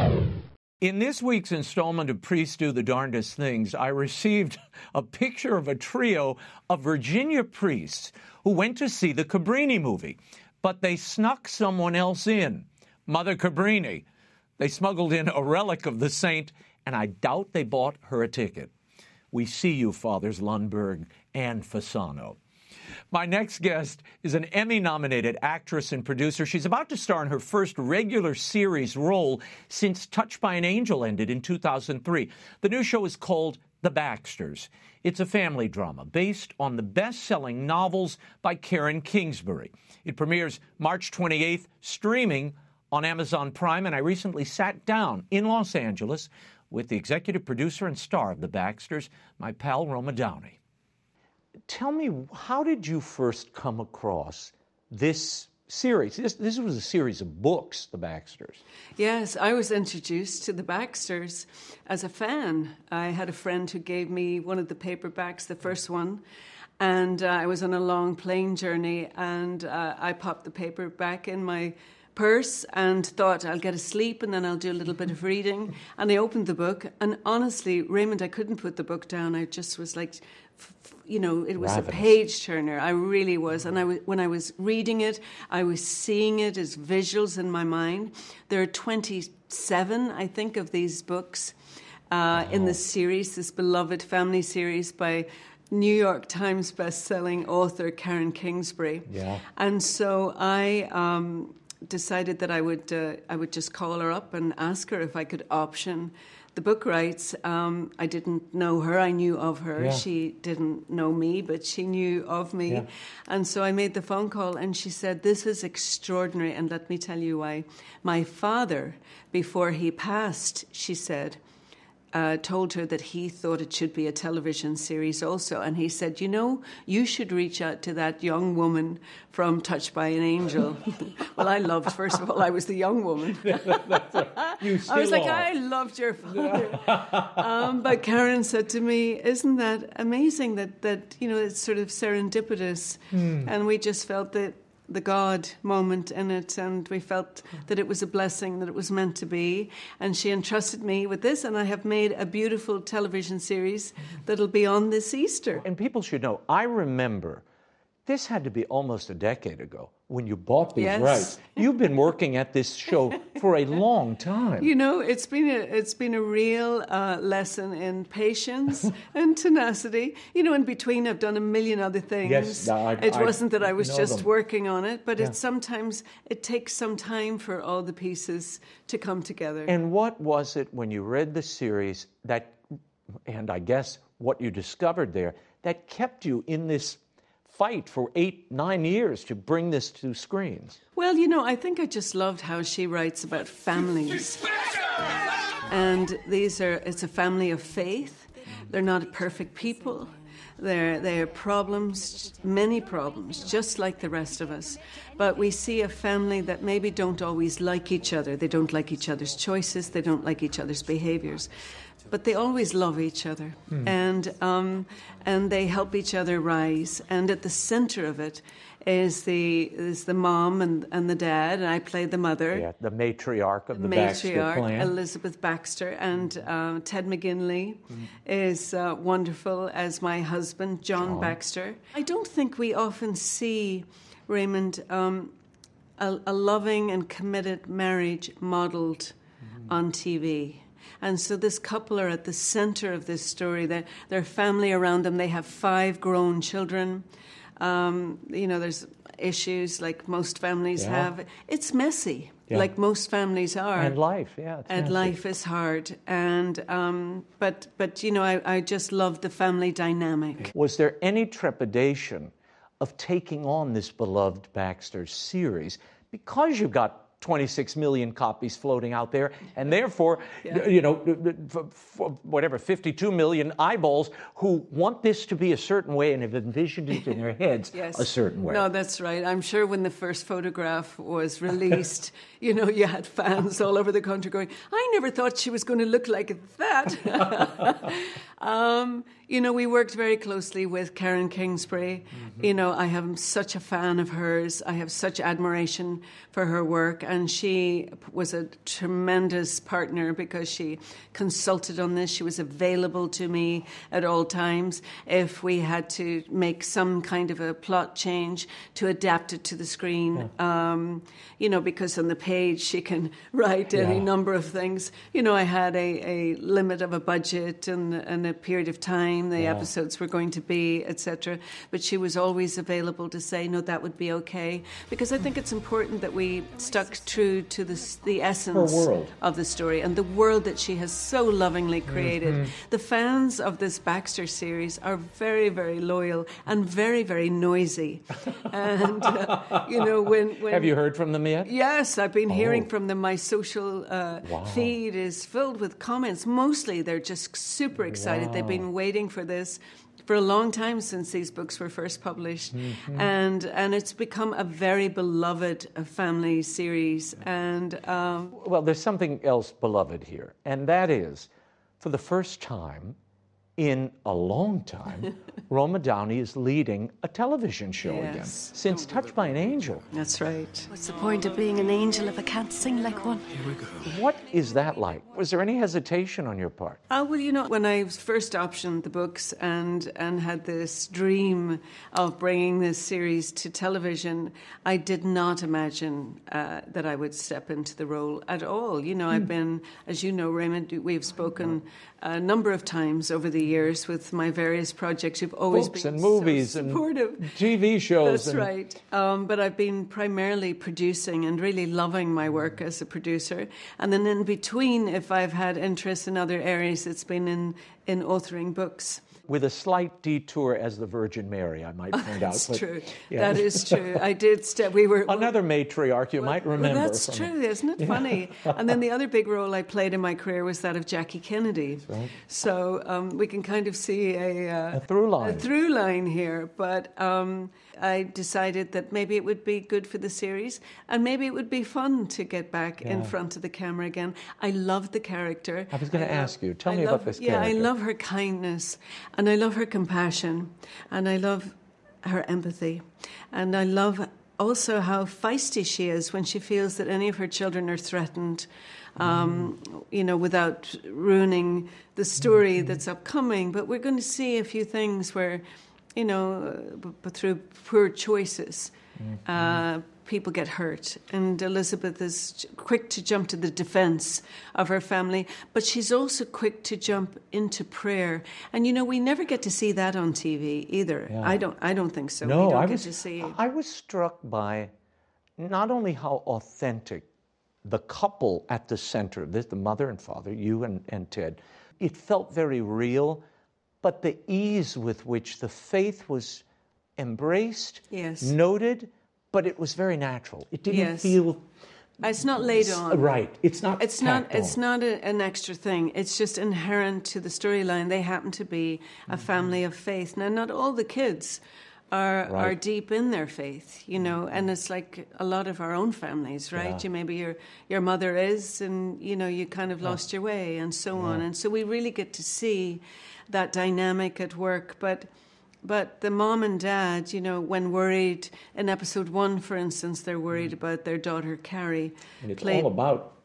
In this week's installment of Priests Do the Darndest Things, I received a picture of a trio of Virginia priests who went to see the Cabrini movie, but they snuck someone else in, Mother Cabrini. They smuggled in a relic of the saint, and I doubt they bought her a ticket. We see you, Fathers Lundberg and Fasano. My next guest is an Emmy-nominated actress and producer. She's about to star in her first regular series role since Touched by an Angel ended in two thousand three. The new show is called The Baxters. It's a family drama based on the best-selling novels by Karen Kingsbury. It premieres March twenty-eighth, streaming on Amazon Prime, and I recently sat down in Los Angeles with the executive producer and star of The Baxters, my pal Roma Downey. Tell me, how did you first come across this series? This, this was a series of books, The Baxters. Yes, I was introduced to The Baxters as a fan. I had a friend who gave me one of the paperbacks, the first one, and uh, I was on a long plane journey, and uh, I popped the paperback in my purse and thought I'll get a sleep and then I'll do a little bit of reading. And I opened the book, and honestly, Raymond, I couldn't put the book down. I just was like, you know, it was Ravenous. A page turner. I really was. And I w- when I was reading it, I was seeing it as visuals in my mind. There are twenty-seven, I think, of these books uh, wow. in this series, this beloved family series by New York Times best-selling author Karen Kingsbury. Yeah. And so I um, decided that I would uh, I would just call her up and ask her if I could option the book rights. Um, I didn't know her. I knew of her. Yeah. She didn't know me, but she knew of me. Yeah. And so I made the phone call, and she said, "This is extraordinary, and let me tell you why. My father, before he passed," she said, Uh, told her that he thought it should be a television series also. And he said, you know, you should reach out to that young woman from Touched by an Angel. Well, I loved, first of all, I was the young woman. You still I was like, are. I loved your father. um, but Karen said to me, isn't that amazing that, that you know, it's sort of serendipitous. Hmm. And we just felt that the God moment in it, and we felt that it was a blessing, that it was meant to be. And she entrusted me with this, and I have made a beautiful television series that'll be on this Easter. And people should know, I remember, this had to be almost a decade ago when you bought these Yes. rights. You've been working at this show for a long time. You know, it's been a, it's been a real uh, lesson in patience and tenacity. You know, in between, I've done a million other things. Yes, I- it I wasn't that I was know just them. working on it, but Yeah. it sometimes it takes some time for all the pieces to come together. And what was it when you read the series that, and I guess what you discovered there, that kept you in this fight for eight, nine years to bring this to screens? Well, you know, I think I just loved how she writes about families. And these are, it's a family of faith. They're not perfect people. They're, they're problems, many problems, just like the rest of us. But we see a family that maybe don't always like each other. They don't like each other's choices. They don't like each other's behaviors. But they always love each other, mm. and um, and they help each other rise. And at the center of it is the is the mom and, and the dad, and I play the mother. Yeah, the matriarch of the matriarch, Baxter clan. Elizabeth Baxter, and uh, Ted McGinley mm. is uh, wonderful as my husband, John, John Baxter. I don't think we often see, Raymond, um, a, a loving and committed marriage modeled mm-hmm. on T V. And so this couple are at the center of this story. Their, their family around them, they have five grown children. Um, you know, there's issues like most families yeah. have. It's messy, yeah. like most families are. And life, yeah. It's and messy. life is hard. And um, but but you know, I, I just love the family dynamic. Was there any trepidation of taking on this beloved Baxter series because you've got twenty-six million copies floating out there, and therefore, yeah. you know, whatever, fifty-two million eyeballs who want this to be a certain way and have envisioned it in their heads yes. a certain way. No, that's right. I'm sure when the first photograph was released, you know, you had fans all over the country going, I never thought she was going to look like that. um, you know, we worked very closely with Karen Kingsbury. Mm-hmm. You know, I am such a fan of hers. I have such admiration for her work. And she was a tremendous partner because she consulted on this. She was available to me at all times if we had to make some kind of a plot change to adapt it to the screen. Yeah. Um, you know, because on the page she can write any yeah. number of things. You know, I had a, a limit of a budget and, and a period of time the yeah. episodes were going to be, et cetera. But she was always available to say, no, that would be okay. Because I think it's important that we stuck true to the, the essence of the story and the world that she has so lovingly created. Mm-hmm. The fans of this Baxter series are very, very loyal and very, very noisy. And, uh, you know, when, when... Have you heard from them yet? Yes, I've been oh. hearing from them. My social uh, wow. feed is filled with comments. Mostly they're just super excited. Wow. They've been waiting for this for a long time since these books were first published. Mm-hmm. And and it's become a very beloved uh, family series. And um, well, there's something else beloved here, and that is, for the first time in a long time, Roma Downey is leading a television show yes. again, since Touched by an Angel. That's right. What's the point of being an angel if I can't sing like one? Here we go. What is that like? Was there any hesitation on your part? Uh, well, you know, when I first optioned the books and, and had this dream of bringing this series to television, I did not imagine uh, that I would step into the role at all. You know, mm. I've been, as you know, Raymond, we've spoken a number of times over the years with my various projects. You've always Books been and movies so supportive. And T V shows. That's and... right. Um, but I've been primarily producing and really loving my work as a producer. And then in between, if I've had interest in other areas, it's been in, in authoring books. With a slight detour as the Virgin Mary, I might point out. That's but, true. Yeah. That is true. I did step. We were another matriarch you well, might remember. Well, that's from true, it. isn't it funny? And then the other big role I played in my career was that of Jackie Kennedy. That's right. So um, we can kind of see a, uh, a through line. A through line here. But um, I decided that maybe it would be good for the series, and maybe it would be fun to get back yeah. in front of the camera again. I loved the character. I was going to ask you. Tell I me love, about this yeah, character. I love her kindness, and I love her compassion, and I love her empathy, and I love also how feisty she is when she feels that any of her children are threatened, um, mm. you know, without ruining the story mm-hmm. that's upcoming. But we're going to see a few things where, you know, but through poor choices, mm-hmm. uh, people get hurt. And Elizabeth is quick to jump to the defense of her family, but she's also quick to jump into prayer. And, you know, we never get to see that on T V either. Yeah. I don't I don't think so. No, we don't I get was, to see. I was struck by not only how authentic the couple at the center of this, the mother and father, you and, and Ted, it felt very real, but the ease with which the faith was embraced, yes. noted, but it was very natural. It didn't yes. feel... It's not laid on. Right. It's not It's not on. It's not a, an extra thing. It's just inherent to the storyline. They happen to be a family of faith. Now, not all the kids are right. are deep in their faith, you know, and it's like a lot of our own families, right? Yeah. You maybe your your mother is, and, you know, you kind of yeah. lost your way and so yeah. on. And so we really get to see that dynamic at work. But... But the mom and dad, you know, when worried, in episode one, for instance, they're worried mm. about their daughter, Carrie. And it's played, all about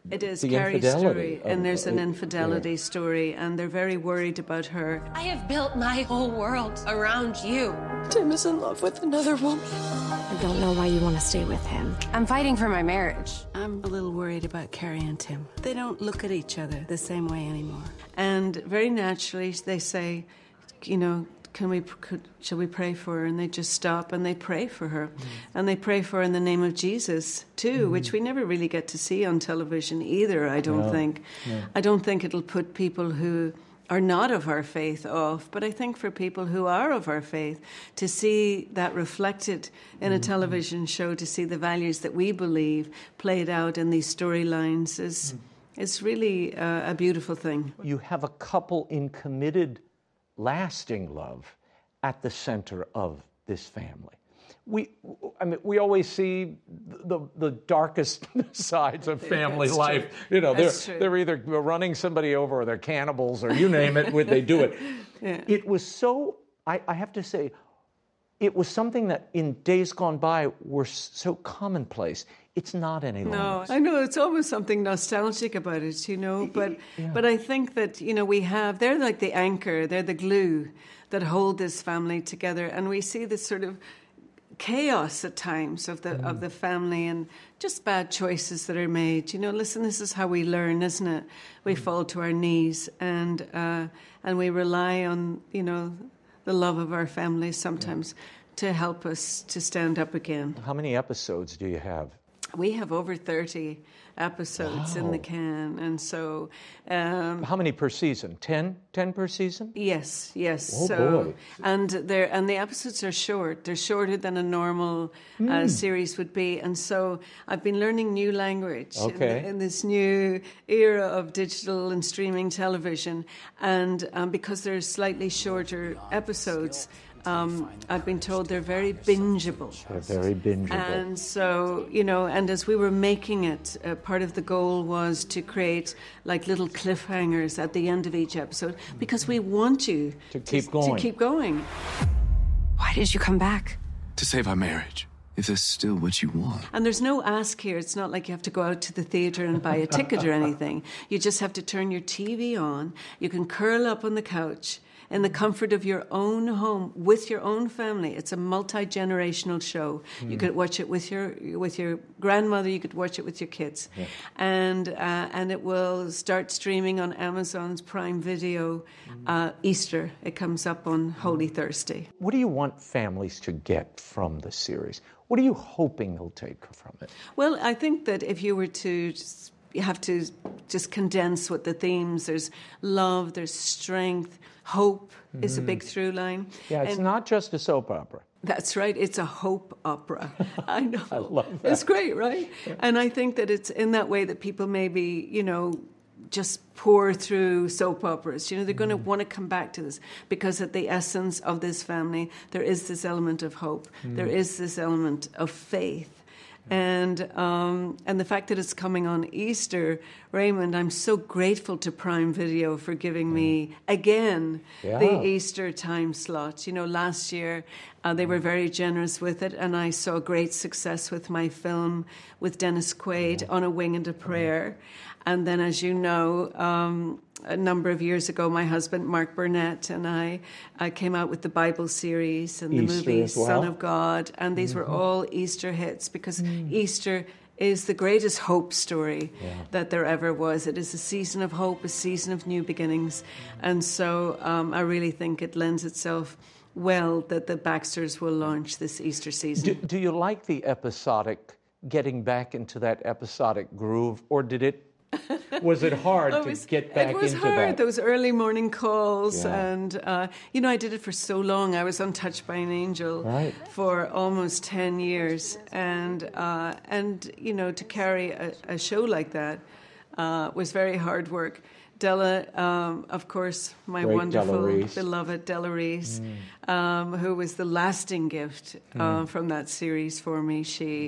It is the Carrie's infidelity story, of- and there's an uh, infidelity yeah. story, and they're very worried about her. I have built my whole world around you. Tim is in love with another woman. I don't know why you want to stay with him. I'm fighting for my marriage. I'm a little worried about Carrie and Tim. They don't look at each other the same way anymore. And very naturally, they say, you know, can we, could, shall we pray for her? And they just stop and they pray for her. Mm. And they pray for her in the name of Jesus, too, mm. which we never really get to see on television either, I don't no. think. No. I don't think it'll put people who are not of our faith off, but I think for people who are of our faith, to see that reflected in a television show, to see the values that we believe played out in these storylines is, mm. is really uh, a beautiful thing. You have a couple in committed, lasting love at the center of this family. We, I mean, we always see the the darkest sides of family That's life. True. You know, That's they're true. they're either running somebody over or they're cannibals or you name it. They do it. Yeah. It was so. I, I have to say, it was something that in days gone by were so commonplace. It's not any longer. No, I know it's almost something nostalgic about it, you know. But yeah. but I think that you know we have. They're like the anchor. They're the glue that hold this family together, and we see this sort of chaos at times of the mm. of the family and just bad choices that are made. You know, listen, this is how we learn, isn't it? We mm. fall to our knees and uh, and we rely on, you know, the love of our families sometimes yeah. to help us to stand up again. How many episodes do you have? We have over thirty episodes wow. in the can, and so... Um, How many per season? Ten? Ten per season? Yes, yes. Oh, so, boy. And, they're, and the episodes are short. They're shorter than a normal mm. uh, series would be, and so I've been learning new language okay. in, in this new era of digital and streaming television, and um, because they're slightly shorter episodes... Um, I've been told they're very bingeable. They're very bingeable. And so, you know, and as we were making it, uh, part of the goal was to create like little cliffhangers at the end of each episode because we want you to keep to, going. To keep going. Why did you come back? To save our marriage. If that's still what you want. And there's no ask here. It's not like you have to go out to the theatre and buy a ticket or anything. You just have to turn your T V on. You can curl up on the couch in the comfort of your own home with your own family. It's a multi-generational show. Mm. You could watch it with your with your grandmother. You could watch it with your kids, yeah. and uh, and it will start streaming on Amazon's Prime Video uh, Easter. It comes up on Holy Thursday. What do you want families to get from the series? What are you hoping they'll take from it? Well, I think that if you were to just, you have to just condense what the themes. There's love. There's strength. Hope mm. is a big through line. Yeah, it's and not just a soap opera. That's right. It's a hope opera. I know. I love that. It's great, right? Yeah. And I think that it's in that way that people maybe, you know, just pour through soap operas. You know, they're going to mm. want to come back to this because at the essence of this family, there is this element of hope. Mm. There is this element of faith. And um, and the fact that it's coming on Easter, Raymond, I'm so grateful to Prime Video for giving me, again, yeah. the Easter time slot. You know, last year uh, they were very generous with it, and I saw great success with my film with Dennis Quaid, On a Wing and a Prayer. And then, as you know, um, a number of years ago, my husband, Mark Burnett, and I uh, came out with the Bible series and the Easter movie as well. Son of God. And these mm-hmm. were all Easter hits because mm. Easter is the greatest hope story yeah. that there ever was. It is a season of hope, a season of new beginnings. And so um, I really think it lends itself well that the Baxters will launch this Easter season. Do, do you like the episodic, getting back into that episodic groove, or did it was it hard it was, to get back into that? It was hard, that? those early morning calls. Yeah. And, uh, you know, I did it for so long. I was on Touched by an Angel right. for almost ten years. And, uh, and you know, to carry a, a show like that uh, was very hard work. Della, um, of course, my Great wonderful, Della beloved Della Reese, mm. um, who was the lasting gift uh, mm. from that series for me. She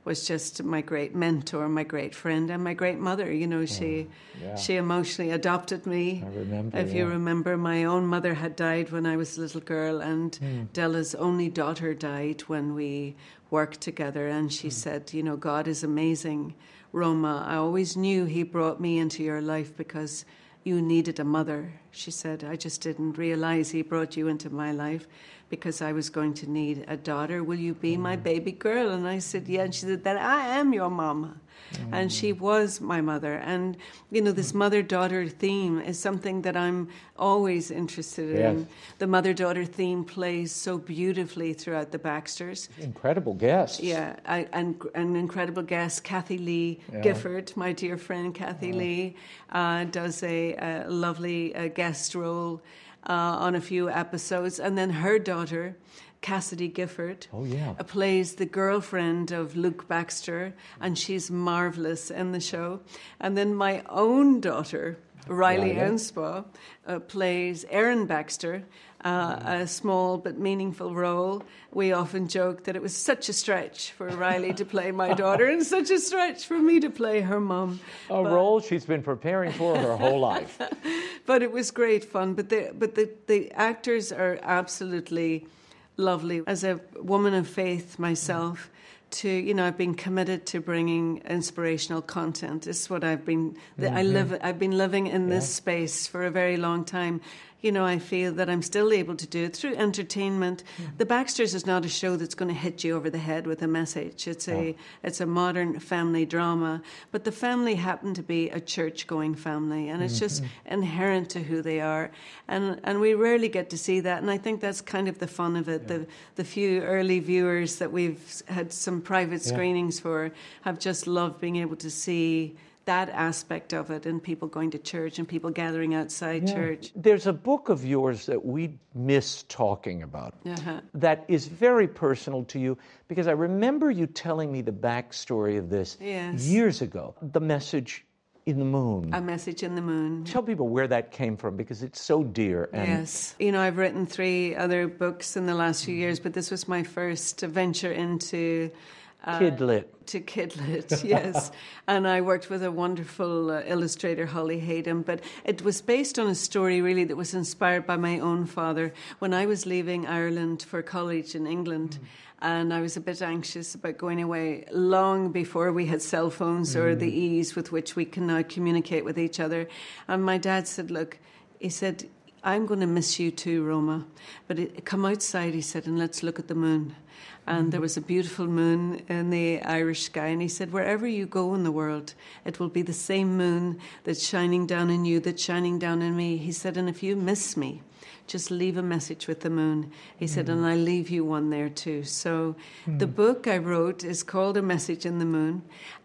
was just my great mentor, my great friend, and my great mother. You know, she yeah. she emotionally adopted me. I remember. If yeah. you remember, my own mother had died when I was a little girl, and Mm. Della's only daughter died when we worked together. And she mm. said, you know, God is amazing, Roma. I always knew he brought me into your life because you needed a mother. She said, I just didn't realize he brought you into my life because I was going to need a daughter. Will you be mm. my baby girl? And I said, yeah. And she said, then I am your mama. Mm. And she was my mother. And, you know, this mother-daughter theme is something that I'm always interested yes. in. The mother-daughter theme plays so beautifully throughout the Baxters. Incredible guests. Yeah, I, and an incredible guest, Kathy Lee yeah. Gifford, my dear friend Kathy yeah. Lee, uh, does a, a lovely uh, guest role uh, on a few episodes. And then her daughter, Cassidy Gifford, oh, yeah. uh, plays the girlfriend of Luke Baxter, and she's marvelous in the show. And then my own daughter, Riley Riley. Enspaw, uh, plays Erin Baxter, uh, mm. a small but meaningful role. We often joke that it was such a stretch for Riley to play my daughter and such a stretch for me to play her mum. A but, role she's been preparing for her whole life. But it was great fun. But the, but the, the actors are absolutely lovely. As a woman of faith myself, to, you know, I've been committed to bringing inspirational content. This is what I've been, mm-hmm. I live, I've been living in this yeah. space for a very long time. You know, I feel that I'm still able to do it through entertainment. Mm. The Baxters is not a show that's going to hit you over the head with a message. It's a, oh. it's a modern family drama. But the family happen to be a church-going family, and it's mm-hmm. just inherent to who they are. And and we rarely get to see that, and I think that's kind of the fun of it. Yeah. The the few early viewers that we've had some private screenings yeah. for have just loved being able to see that aspect of it, and people going to church and people gathering outside yeah. church. There's a book of yours that we miss talking about uh-huh. that is very personal to you, because I remember you telling me the backstory of this yes. years ago. The Message in the Moon. A Message in the Moon. Tell people where that came from, because it's so dear. And yes. You know, I've written three other books in the last few years, but this was my first venture into Uh, Kidlit. To Kidlit, yes. And I worked with a wonderful uh, illustrator, Holly Hayden. But it was based on a story, really, that was inspired by my own father. When I was leaving Ireland for college in England, mm. and I was a bit anxious about going away long before we had cell phones mm. or the ease with which we can now communicate with each other. And my dad said, look, he said, I'm going to miss you too, Roma. But it, come outside, he said, and let's look at the moon. And there was a beautiful moon in the Irish sky. And he said, wherever you go in the world, it will be the same moon that's shining down in you, that's shining down in me. He said, and if you miss me, just leave a message with the moon. He mm. said, and I leave you one there too. So mm. the book I wrote is called A Message in the Moon.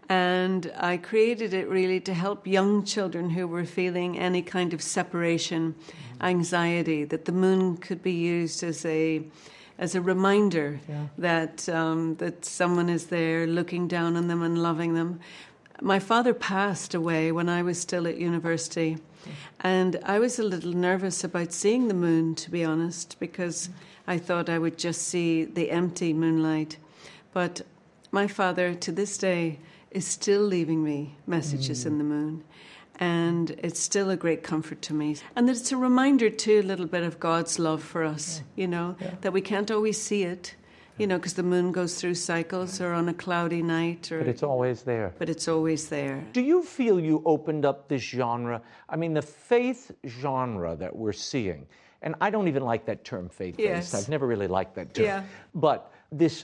And I created it really to help young children who were feeling any kind of separation, anxiety, that the moon could be used as a as a reminder yeah. that um, that someone is there looking down on them and loving them. My father passed away when I was still at university, and I was a little nervous about seeing the moon, to be honest, because I thought I would just see the empty moonlight. But my father, to this day, is still leaving me messages mm. in the moon. And it's still a great comfort to me. And it's a reminder, too, a little bit of God's love for us, yeah. you know, yeah. that we can't always see it, you know, because the moon goes through cycles or on a cloudy night. Or, but it's always there. But it's always there. Do you feel you opened up this genre? I mean, the faith genre that we're seeing, and I don't even like that term, faith-based. Yes. I've never really liked that term. Yeah. But this,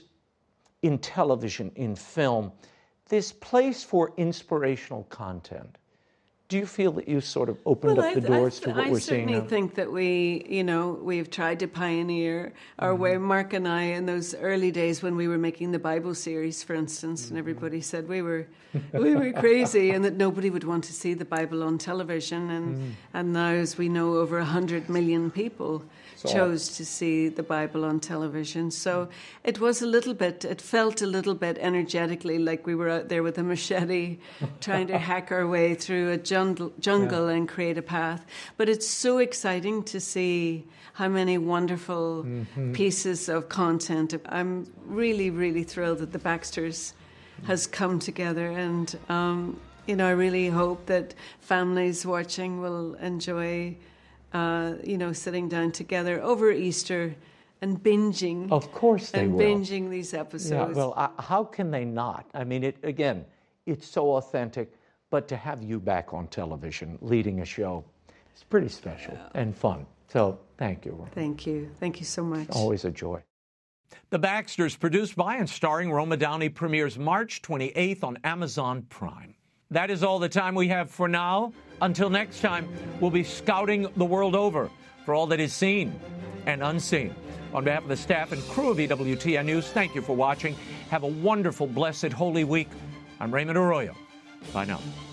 in television, in film, this place for inspirational content. Do you feel that you sort of opened well, up the I, doors I, to what I we're seeing now? I certainly think that we, you know, we've tried to pioneer our mm-hmm. way. Mark and I, in those early days when we were making the Bible series, for instance, mm-hmm. and everybody said we were we were crazy and that nobody would want to see the Bible on television. And mm. and now, as we know, over one hundred million people so, chose to see the Bible on television. So it was a little bit, it felt a little bit energetically like we were out there with a machete trying to hack our way through a jungle, jungle yeah. and create a path. But it's so exciting to see how many wonderful mm-hmm. pieces of content. I'm really, really thrilled that the Baxters has come together. And, um, you know, I really hope that families watching will enjoy, uh, you know, sitting down together over Easter and binging. Of course they and will. And binging these episodes. Yeah, well, uh, how can they not? I mean, it again, it's so authentic. But to have you back on television leading a show, it's pretty special yeah. and fun. So thank you. Thank you. Thank you so much. Always a joy. The Baxters, produced by and starring Roma Downey, premieres March twenty-eighth on Amazon Prime. That is all the time we have for now. Until next time, we'll be scouting the world over for all that is seen and unseen. On behalf of the staff and crew of E W T N News, thank you for watching. Have a wonderful, blessed, holy week. I'm Raymond Arroyo. Bye now.